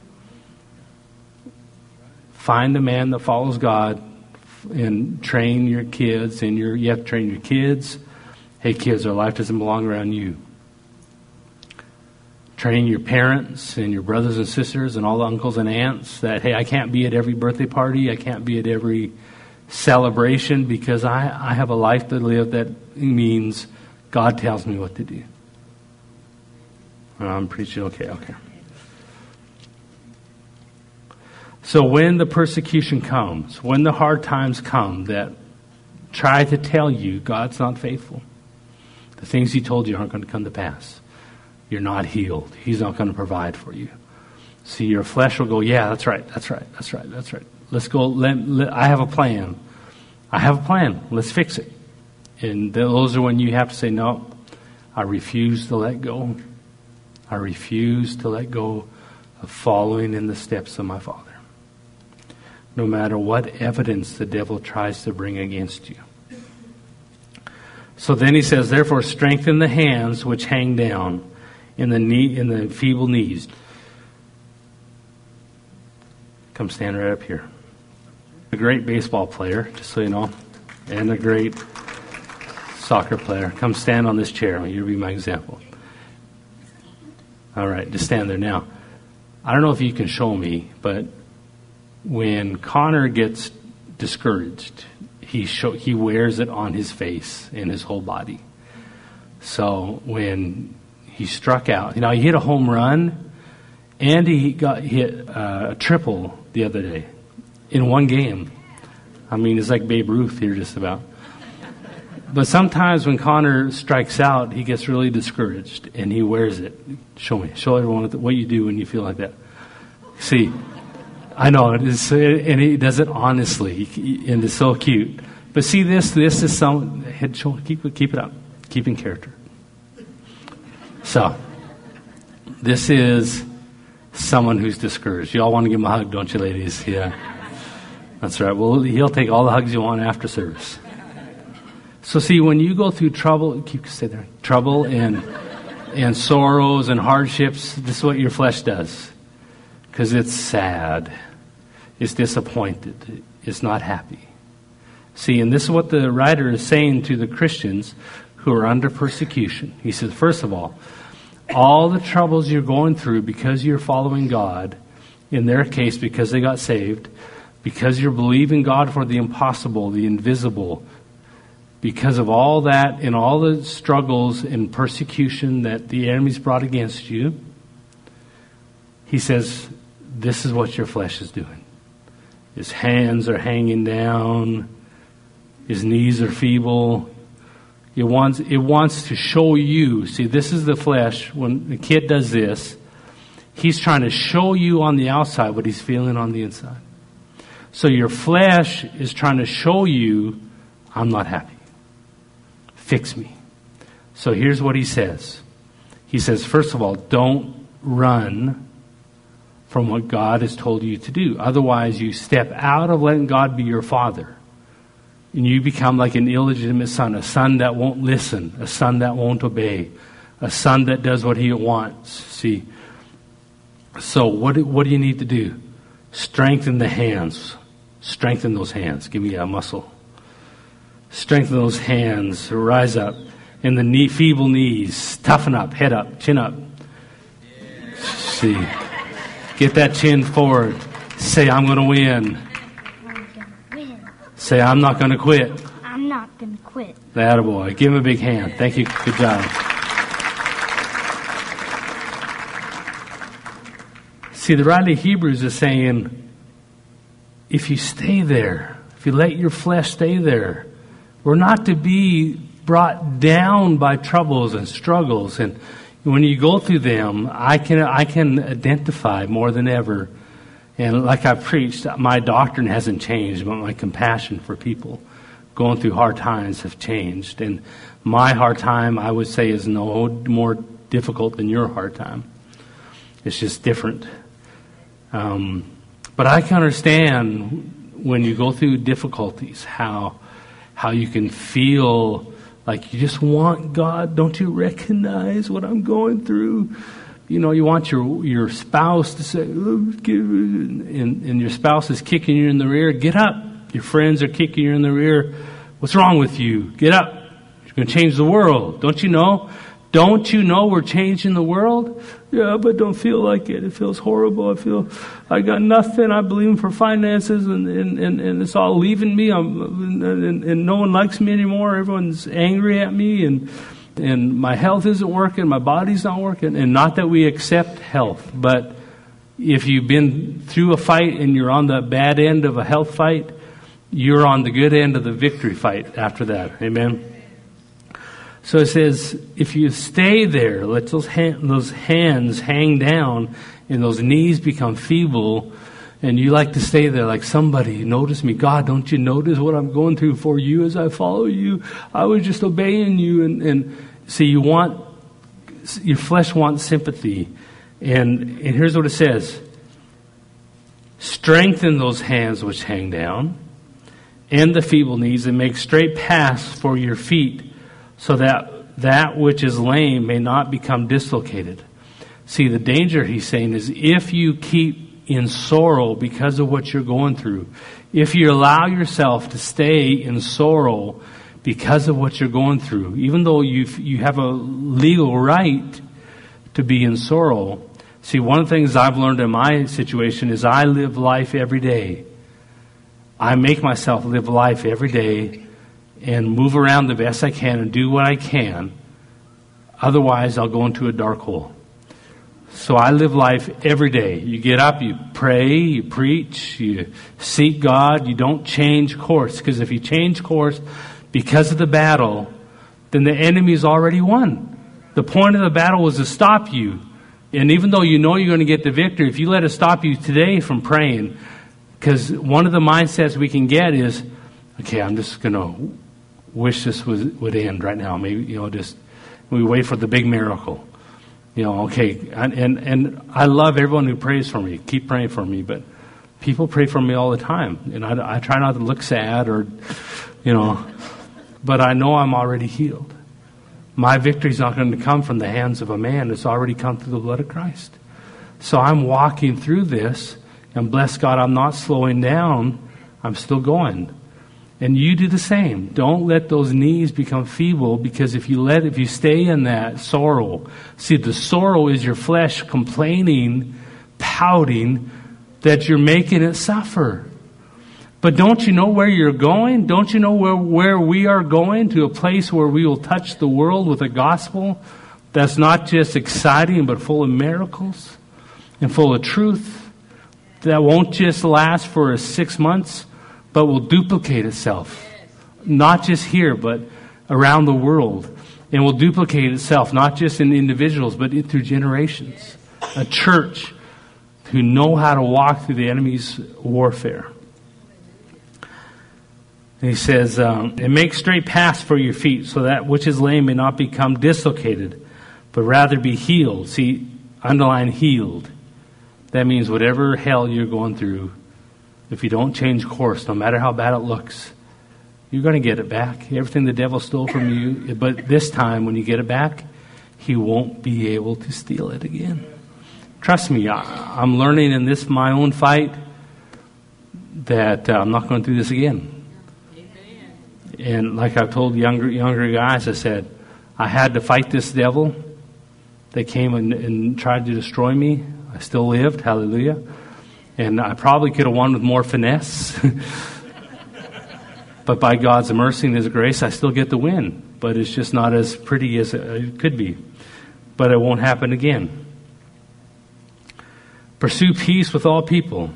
Find a man that follows God and train your kids. And your, you have to train your kids. Hey, kids, our life doesn't belong around you. Train your parents and your brothers and sisters and all the uncles and aunts that, hey, I can't be at every birthday party. I can't be at every celebration because I, I have a life to live that means God tells me what to do. I'm preaching. Okay, okay. So when the persecution comes, when the hard times come that try to tell you God's not faithful, the things he told you aren't going to come to pass. You're not healed. He's not going to provide for you. See, your flesh will go, yeah, that's right, that's right, that's right, that's right. Let's go, let, let, I have a plan. I have a plan. Let's fix it. And those are when you have to say, no, I refuse to let go. I refuse to let go of following in the steps of my Father. No matter what evidence the devil tries to bring against you. So then he says, therefore strengthen the hands which hang down in the knee, in the feeble knees. Come stand right up here. A great baseball player, just so you know, and a great soccer player. Come stand on this chair. You'll be my example. All right, just stand there now. I don't know if you can show me, but when Connor gets discouraged, he show, he wears it on his face and his whole body. So when he struck out, you know, he hit a home run, and he got hit uh, a triple the other day in one game. I mean, it's like Babe Ruth here, just about. But sometimes when Connor strikes out, he gets really discouraged, and he wears it. Show me. Show everyone what you do when you feel like that. See, I know, it is, and he does it honestly, and it's so cute. But see, this this is some, head, show, keep, keep it up. Keep in character. So, this is someone who's discouraged. You all want to give him a hug, don't you, ladies? Yeah. That's right. Well, he'll take all the hugs you want after service. So see, when you go through trouble, keep stay there. Trouble and and sorrows and hardships, this is what your flesh does. Because it's sad. It's disappointed. It's not happy. See, and this is what the writer is saying to the Christians who are under persecution. He says, first of all, all the troubles you're going through because you're following God, in their case because they got saved, because you're believing God for the impossible, the invisible, because of all that and all the struggles and persecution that the enemy's brought against you, he says, this is what your flesh is doing. His hands are hanging down. His knees are feeble. It wants, it wants to show you. See, this is the flesh. When the kid does this, he's trying to show you on the outside what he's feeling on the inside. So your flesh is trying to show you, I'm not happy. Fix me. So here's what he says. He says, first of all, don't run from what God has told you to do. Otherwise, you step out of letting God be your father. And you become like an illegitimate son, a son that won't listen, a son that won't obey, a son that does what he wants. See? So what do, what do you need to do? Strengthen the hands. Strengthen those hands. Give me a muscle. Strengthen those hands. Rise up. In the knee, feeble knees. Toughen up. Head up. Chin up. See. Get that chin forward. Say, I'm going to win. I'm gonna win. Say, I'm not going to quit. I'm not going to quit. That boy. Give him a big hand. Thank you. Good job. See, the writer of Hebrews is saying, if you stay there, if you let your flesh stay there, we're not to be brought down by troubles and struggles. And when you go through them, I can I can identify more than ever. And like I've preached, my doctrine hasn't changed, but my compassion for people going through hard times have changed. And my hard time, I would say, is no more difficult than your hard time. It's just different. Um, but I can understand when you go through difficulties, how how you can feel like you just want God. Don't you recognize what I'm going through? You know, you want your your spouse to say, oh, and, and your spouse is kicking you in the rear. Get up. Your friends are kicking you in the rear. What's wrong with you? Get up. You're going to change the world. Don't you know? Don't you know we're changing the world? Yeah, but don't feel like it. It feels horrible. I feel I got nothing. I believe for finances, and, and, and, and it's all leaving me. I'm, and, and no one likes me anymore. Everyone's angry at me, and and my health isn't working. My body's not working. And not that we accept health, but if you've been through a fight and you're on the bad end of a health fight, you're on the good end of the victory fight after that. Amen. So it says, if you stay there, let those hand, those hands hang down and those knees become feeble, and you like to stay there like somebody, notice me. God, don't you notice what I'm going through for you as I follow you? I was just obeying you. And, and see, you want, your flesh wants sympathy. And, and here's what it says. Strengthen those hands which hang down and the feeble knees, and make straight paths for your feet, so that that which is lame may not become dislocated. See, the danger, he's saying, is if you keep in sorrow because of what you're going through, if you allow yourself to stay in sorrow because of what you're going through, even though you you have a legal right to be in sorrow. See, one of the things I've learned in my situation is I live life every day. I make myself live life every day and move around the best I can and do what I can. Otherwise, I'll go into a dark hole. So I live life every day. You get up, you pray, you preach, you seek God, you don't change course. Because if you change course because of the battle, then the enemy's already won. The point of the battle was to stop you. And even though you know you're going to get the victory, if you let it stop you today from praying, because one of the mindsets we can get is, okay, I'm just going to wish this was, would end right now. Maybe, you know, just we wait for the big miracle. You know, okay, and, and and I love everyone who prays for me. Keep praying for me, but people pray for me all the time, and I, I try not to look sad or, you know, but I know I'm already healed. My victory's not going to come from the hands of a man. It's already come through the blood of Christ. So I'm walking through this, and bless God, I'm not slowing down. I'm still going. And you do the same. Don't let those knees become feeble, because if you let, if you stay in that sorrow, see, the sorrow is your flesh complaining, pouting, that you're making it suffer. But don't you know where you're going? Don't you know where, where we are going? To a place where we will touch the world with a gospel that's not just exciting, but full of miracles and full of truth, that won't just last for six months, but will duplicate itself. Not just here, but around the world. And will duplicate itself, not just in individuals, but through generations. A church who know how to walk through the enemy's warfare. And he says, um, and make straight paths for your feet, so that which is lame may not become dislocated, but rather be healed. See, underline healed. That means whatever hell you're going through, if you don't change course, no matter how bad it looks, you're going to get it back. Everything the devil stole from you, but this time when you get it back, he won't be able to steal it again. Trust me, I, I'm learning in this my own fight that uh, I'm not going through this again. And like I've told younger younger guys, I said, I had to fight this devil. They came and, and tried to destroy me. I still lived, hallelujah. And I probably could have won with more finesse. But by God's mercy and His grace, I still get the win. But it's just not as pretty as it could be. But it won't happen again. Pursue peace with all people,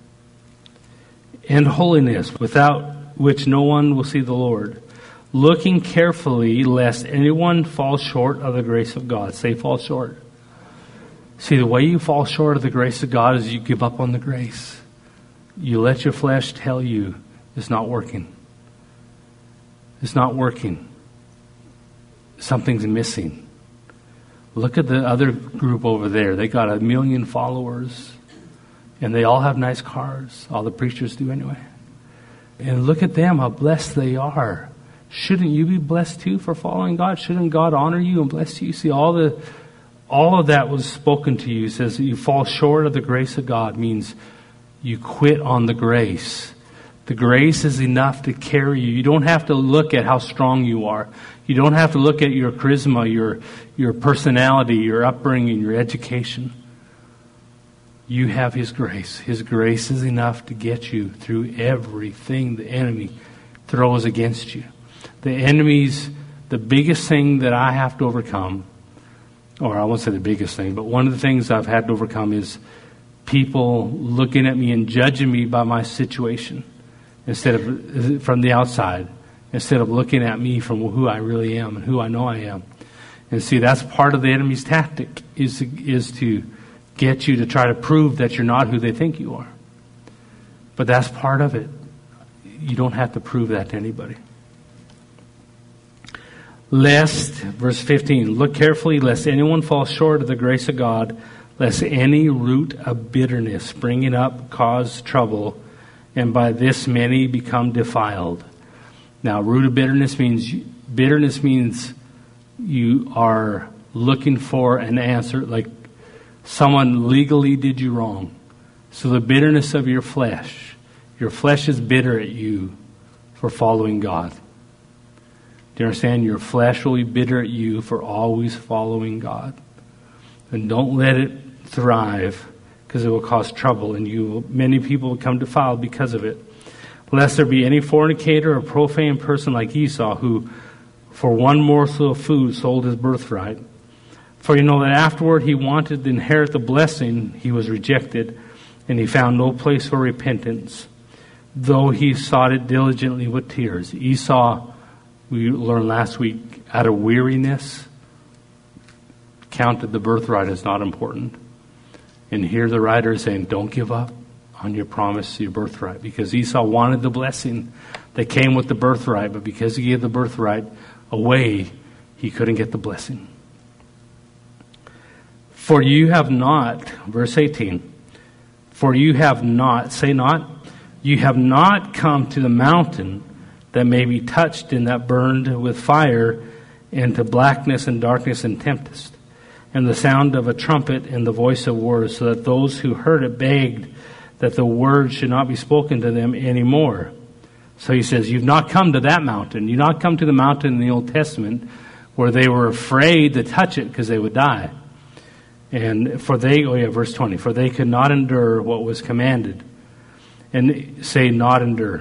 and holiness, without which no one will see the Lord. Looking carefully, lest anyone fall short of the grace of God. Say, fall short. See, the way you fall short of the grace of God is you give up on the grace. You let your flesh tell you it's not working. It's not working. Something's missing. Look at the other group over there. They got a million followers, and they all have nice cars. All the preachers do anyway. And look at them, how blessed they are. Shouldn't you be blessed too for following God? Shouldn't God honor you and bless you? See, all the all of that was spoken to you. It says that you fall short of the grace of God means you quit on the grace. The grace is enough to carry you. You don't have to look at how strong you are. You don't have to look at your charisma, your your personality, your upbringing, your education. You have His grace. His grace is enough to get you through everything the enemy throws against you. The enemy's, the biggest thing that I have to overcome, or I won't say the biggest thing, but one of the things I've had to overcome is people looking at me and judging me by my situation instead of from the outside, instead of looking at me from who I really am and who I know I am. And see, that's part of the enemy's tactic, is to, is to get you to try to prove that you're not who they think you are. But that's part of it. You don't have to prove that to anybody. Lest, verse fifteen, look carefully lest anyone fall short of the grace of God, lest any root of bitterness springing up cause trouble, and by this many become defiled. Now, root of bitterness means Bitterness means you are looking for an answer, like someone legally did you wrong. So the bitterness of your flesh, your flesh is bitter at you for following God. Do you understand? Your flesh will be bitter at you for always following God. And don't let it thrive, because it will cause trouble, and you will, many people will come defiled because of it. Lest there be any fornicator or profane person like Esau, who for one morsel of food sold his birthright. For you know that afterward he wanted to inherit the blessing, he was rejected, and he found no place for repentance, though he sought it diligently with tears. Esau, we learned last week, out of weariness, counted the birthright as not important. And here the writer is saying, don't give up on your promise, your birthright, because Esau wanted the blessing that came with the birthright, but because he gave the birthright away, he couldn't get the blessing. For you have not, verse eighteen, for you have not, say not, you have not come to the mountain that may be touched and that burned with fire, into blackness and darkness and tempest, and the sound of a trumpet and the voice of words, so that those who heard it begged that the word should not be spoken to them anymore. So he says, you've not come to that mountain. You've not come to the mountain in the Old Testament where they were afraid to touch it because they would die. And for they, oh yeah, verse twenty, for they could not endure what was commanded. And say, not endure.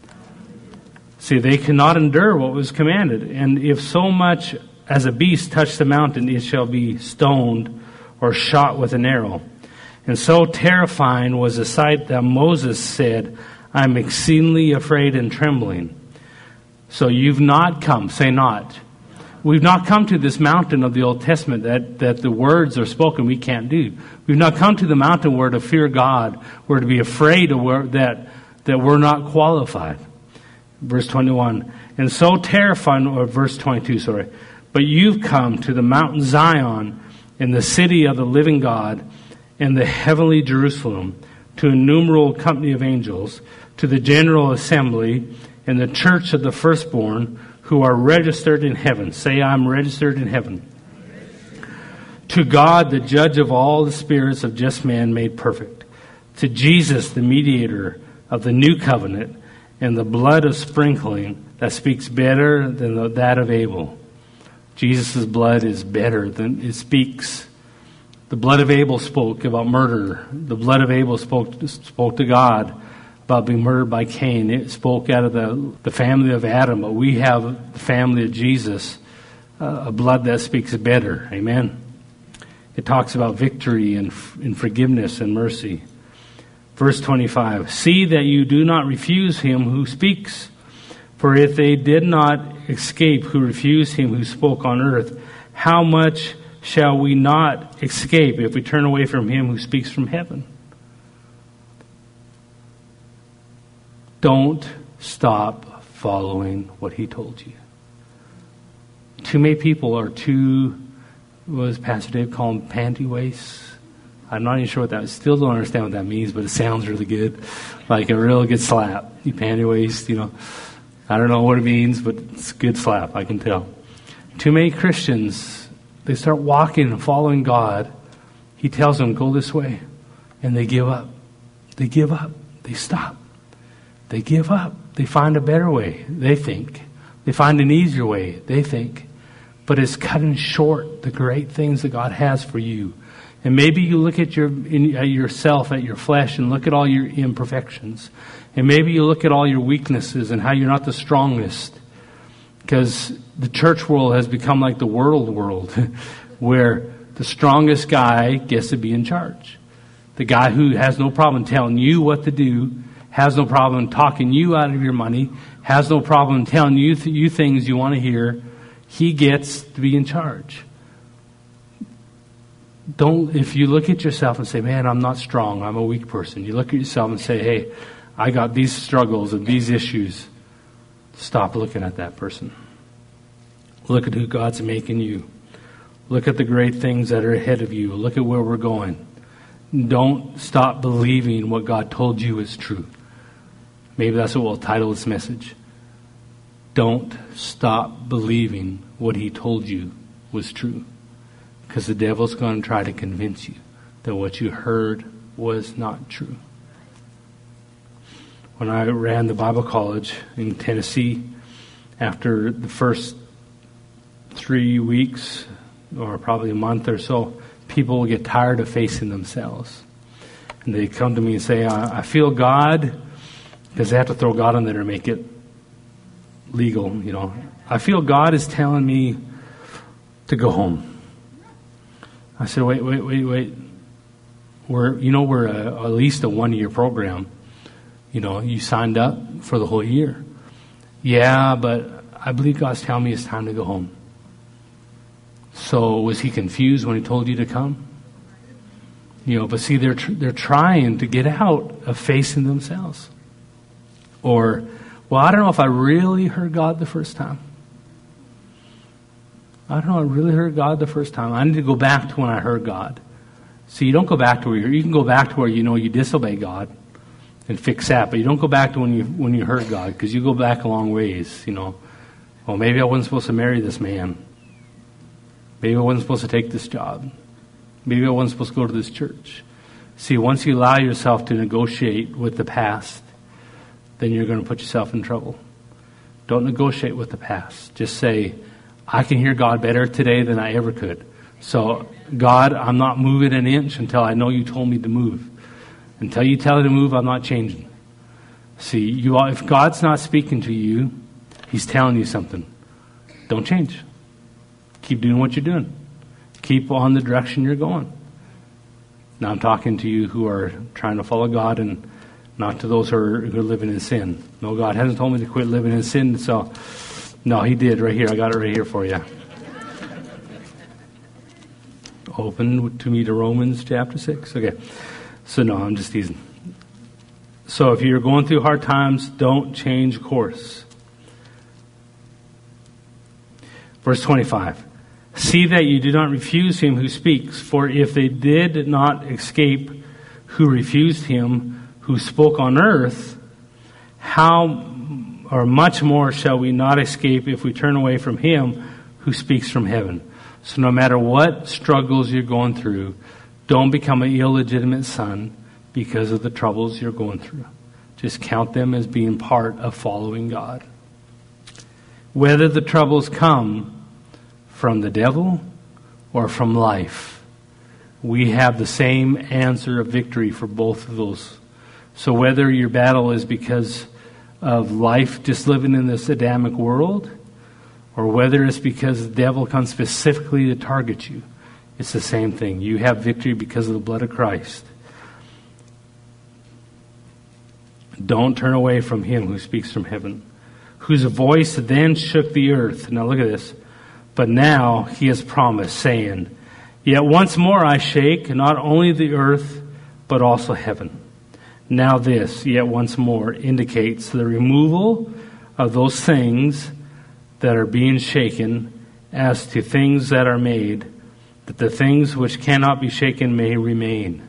See, they cannot endure what was commanded. And if so much as a beast touch the mountain, it shall be stoned or shot with an arrow. And so terrifying was the sight that Moses said, I'm exceedingly afraid and trembling. So you've not come, say not. We've not come to this mountain of the Old Testament that, that the words are spoken we can't do. We've not come to the mountain where to fear God, where to be afraid of where, that, that we're not qualified. Verse twenty-one, and so terrifying, or verse twenty-two, sorry. But you've come to the Mount Zion, in the city of the living God, and the heavenly Jerusalem, to innumerable company of angels, to the general assembly, and the church of the firstborn, who are registered in heaven. Say, I'm registered in heaven. To God, the judge of all the spirits of just men made perfect. To Jesus, the mediator of the new covenant, and the blood of sprinkling that speaks better than the, that of Abel. Jesus' blood is better than it speaks. The blood of Abel spoke about murder. The blood of Abel spoke, spoke to God about being murdered by Cain. It spoke out of the, the family of Adam, but we have the family of Jesus, uh, a blood that speaks better. Amen. It talks about victory and, and forgiveness and mercy. Verse twenty-five, see that you do not refuse him who speaks. For if they did not escape who refused him who spoke on earth, how much shall we not escape if we turn away from him who speaks from heaven? Don't stop following what he told you. Too many people are too, what does Pastor Dave call them, panty waists? I'm not even sure what that is. Still don't understand what that means, but it sounds really good. Like a real good slap. You panty waist, you know. I don't know what it means, but it's a good slap, I can tell. Too many Christians, they start walking and following God. He tells them, go this way. And they give up. They give up. They stop. They give up. They find a better way, they think. They find an easier way, they think. But it's cutting short the great things that God has for you. And maybe you look at your in, at yourself, at your flesh, and look at all your imperfections. And maybe you look at all your weaknesses and how you're not the strongest. Because the church world has become like the world world, where the strongest guy gets to be in charge. The guy who has no problem telling you what to do, has no problem talking you out of your money, has no problem telling you, th- you things you want to hear, he gets to be in charge. Don't, if you look at yourself and say, man, I'm not strong, I'm a weak person. You look at yourself and say, hey, I got these struggles and these issues. Stop looking at that person. Look at who God's making you. Look at the great things that are ahead of you. Look at where we're going. Don't stop believing what God told you is true. Maybe that's what we'll title this message. don't stop believing what he told you was true. Because the devil's going to try to convince you that what you heard was not true. When I ran the Bible college in Tennessee, after the first three weeks, or probably a month or so, people will get tired of facing themselves. And they come to me and say, I, I feel God, because they have to throw God in there to make it legal, you know. I feel God is telling me to go home. I said, wait, wait, wait, wait. We're, you know, we're a, at least a one-year program. You know, you signed up for the whole year. Yeah, but I believe God's telling me it's time to go home. So was he confused when he told you to come? You know, but see, they're tr- they're trying to get out of facing themselves. Or, well, I don't know if I really heard God the first time. I don't know, I really heard God the first time. I need to go back to when I heard God. So you don't go back to where you you can go back to where you know you disobey God and fix that, but you don't go back to when you when you heard God, because you go back a long ways, you know. Well, maybe I wasn't supposed to marry this man. Maybe I wasn't supposed to take this job. Maybe I wasn't supposed to go to this church. See, once you allow yourself to negotiate with the past, then you're going to put yourself in trouble. Don't negotiate with the past. Just say, I can hear God better today than I ever could. So, God, I'm not moving an inch until I know you told me to move. Until you tell me to move, I'm not changing. See, you if God's not speaking to you, he's telling you something. Don't change. Keep doing what you're doing. Keep on the direction you're going. Now I'm talking to you who are trying to follow God, and not to those who are, who are living in sin. No, God hasn't told me to quit living in sin, so no, he did right here. I got it right here for you. Open to me to Romans chapter six. Okay. So no, I'm just teasing. So if you're going through hard times, don't change course. Verse twenty-five. See that you do not refuse him who speaks, for if they did not escape who refused him who spoke on earth, how or much more shall we not escape if we turn away from him who speaks from heaven? So no matter what struggles you're going through, don't become an illegitimate son because of the troubles you're going through. Just count them as being part of following God. Whether the troubles come from the devil or from life, we have the same answer of victory for both of those. So whether your battle is because of life just living in this Adamic world, or whether it's because the devil comes specifically to target you, it's the same thing. You have victory because of the blood of Christ. Don't turn away from him who speaks from heaven, whose voice then shook the earth. Now look at this. But now he has promised, saying, yet once more I shake, not only the earth, but also heaven. Now this, yet once more, indicates the removal of those things that are being shaken as to things that are made, that the things which cannot be shaken may remain.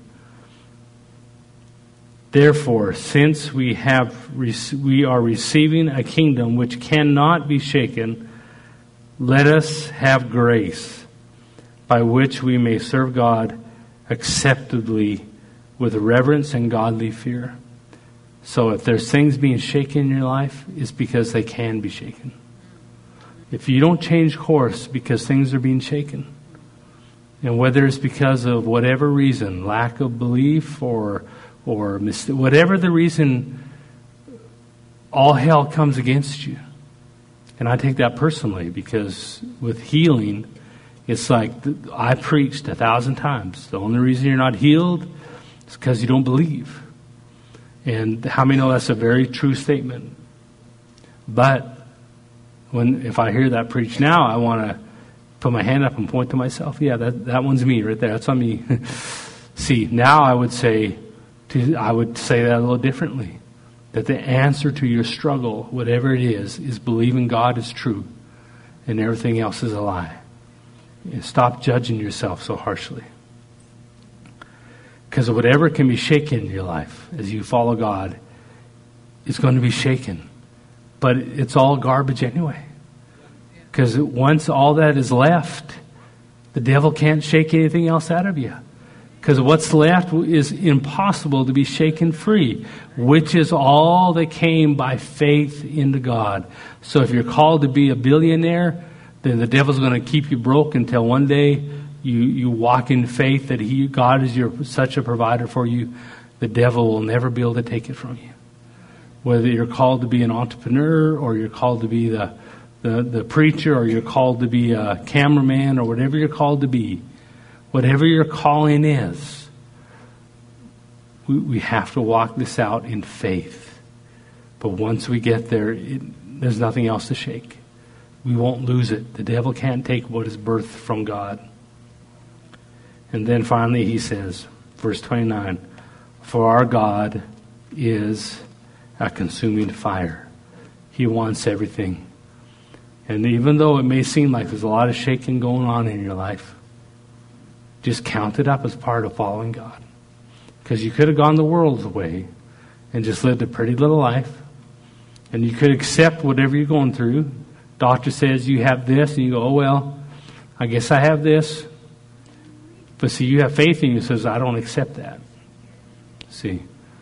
Therefore, since we have we are receiving a kingdom which cannot be shaken, let us have grace by which we may serve God acceptably with reverence and godly fear. So if there's things being shaken in your life, it's because they can be shaken. If you don't change course because things are being shaken, and whether it's because of whatever reason, lack of belief or or mis- whatever the reason, all hell comes against you. And I take that personally, because with healing, it's like I preached a thousand times. The only reason you're not healed is because you don't believe. And how many know that's a very true statement? But when if I hear that preached now, I want to put my hand up and point to myself. Yeah, that, that one's me right there. That's on me. See, now I would say, to, I would say that a little differently. That the answer to your struggle, whatever it is, is believing God is true and everything else is a lie. And stop judging yourself so harshly. Because whatever can be shaken in your life as you follow God is going to be shaken. But it's all garbage anyway. Because once all that is left, the devil can't shake anything else out of you. Because what's left is impossible to be shaken free, which is all that came by faith into God. So if you're called to be a billionaire, then the devil's going to keep you broke until one day you, you walk in faith that he, God is your such a provider for you. The devil will never be able to take it from you. Whether you're called to be an entrepreneur, or you're called to be the, the, the preacher, or you're called to be a cameraman, or whatever you're called to be, whatever your calling is, we, we have to walk this out in faith. But once we get there, it, there's nothing else to shake. We won't lose it. The devil can't take what is birthed from God. And then finally he says, verse twenty-nine, for our God is a consuming fire. He wants everything. And even though it may seem like there's a lot of shaking going on in your life, just count it up as part of following God. Because you could have gone the world's way and just lived a pretty little life. And you could accept whatever you're going through. Doctor says you have this, and you go, oh, well, I guess I have this. But see, you have faith in you that says, I don't accept that. See,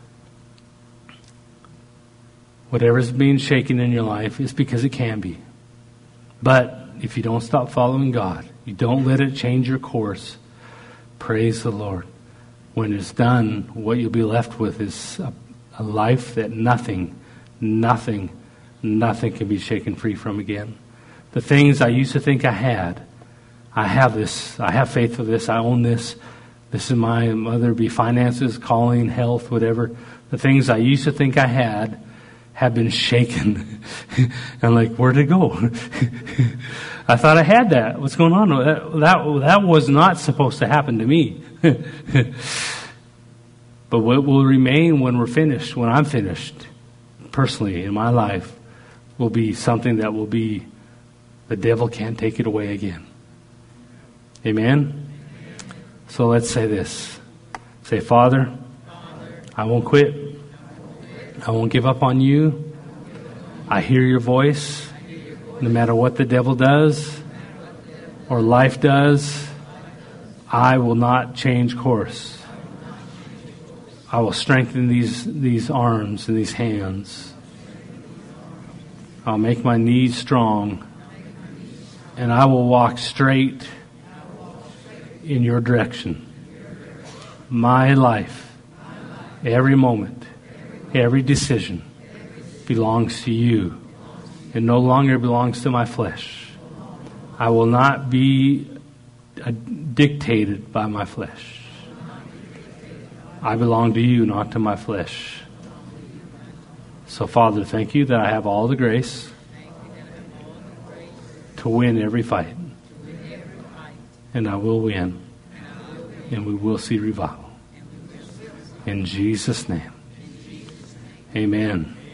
whatever's being shaken in your life is because it can be. But if you don't stop following God, you don't let it change your course, praise the Lord. When it's done, what you'll be left with is a, a life that nothing, nothing, nothing can be shaken free from again. The things I used to think I had, I have this, I have faith for this, I own this, this is my, whether it be finances, calling, health, whatever. The things I used to think I had have been shaken. And like, where'd it go? I thought I had that. What's going on? That, that, that was not supposed to happen to me. But what will remain when we're finished, when I'm finished, personally, in my life, will be something that will be, the devil can't take it away again. Amen? So let's say this. Say, Father, I won't quit. I won't give up on you. I hear your voice. No matter what the devil does or life does, I will not change course. I will strengthen these, these arms and these hands. I'll make my knees strong. And I will walk straight in your direction. My life, every moment, every decision belongs to you. It no longer belongs to my flesh. I will not be uh, dictated by my flesh. I belong to you, not to my flesh. So, Father, thank you that I have all the grace to win every fight. And I will win. And we will see revival. In Jesus' name. Amen.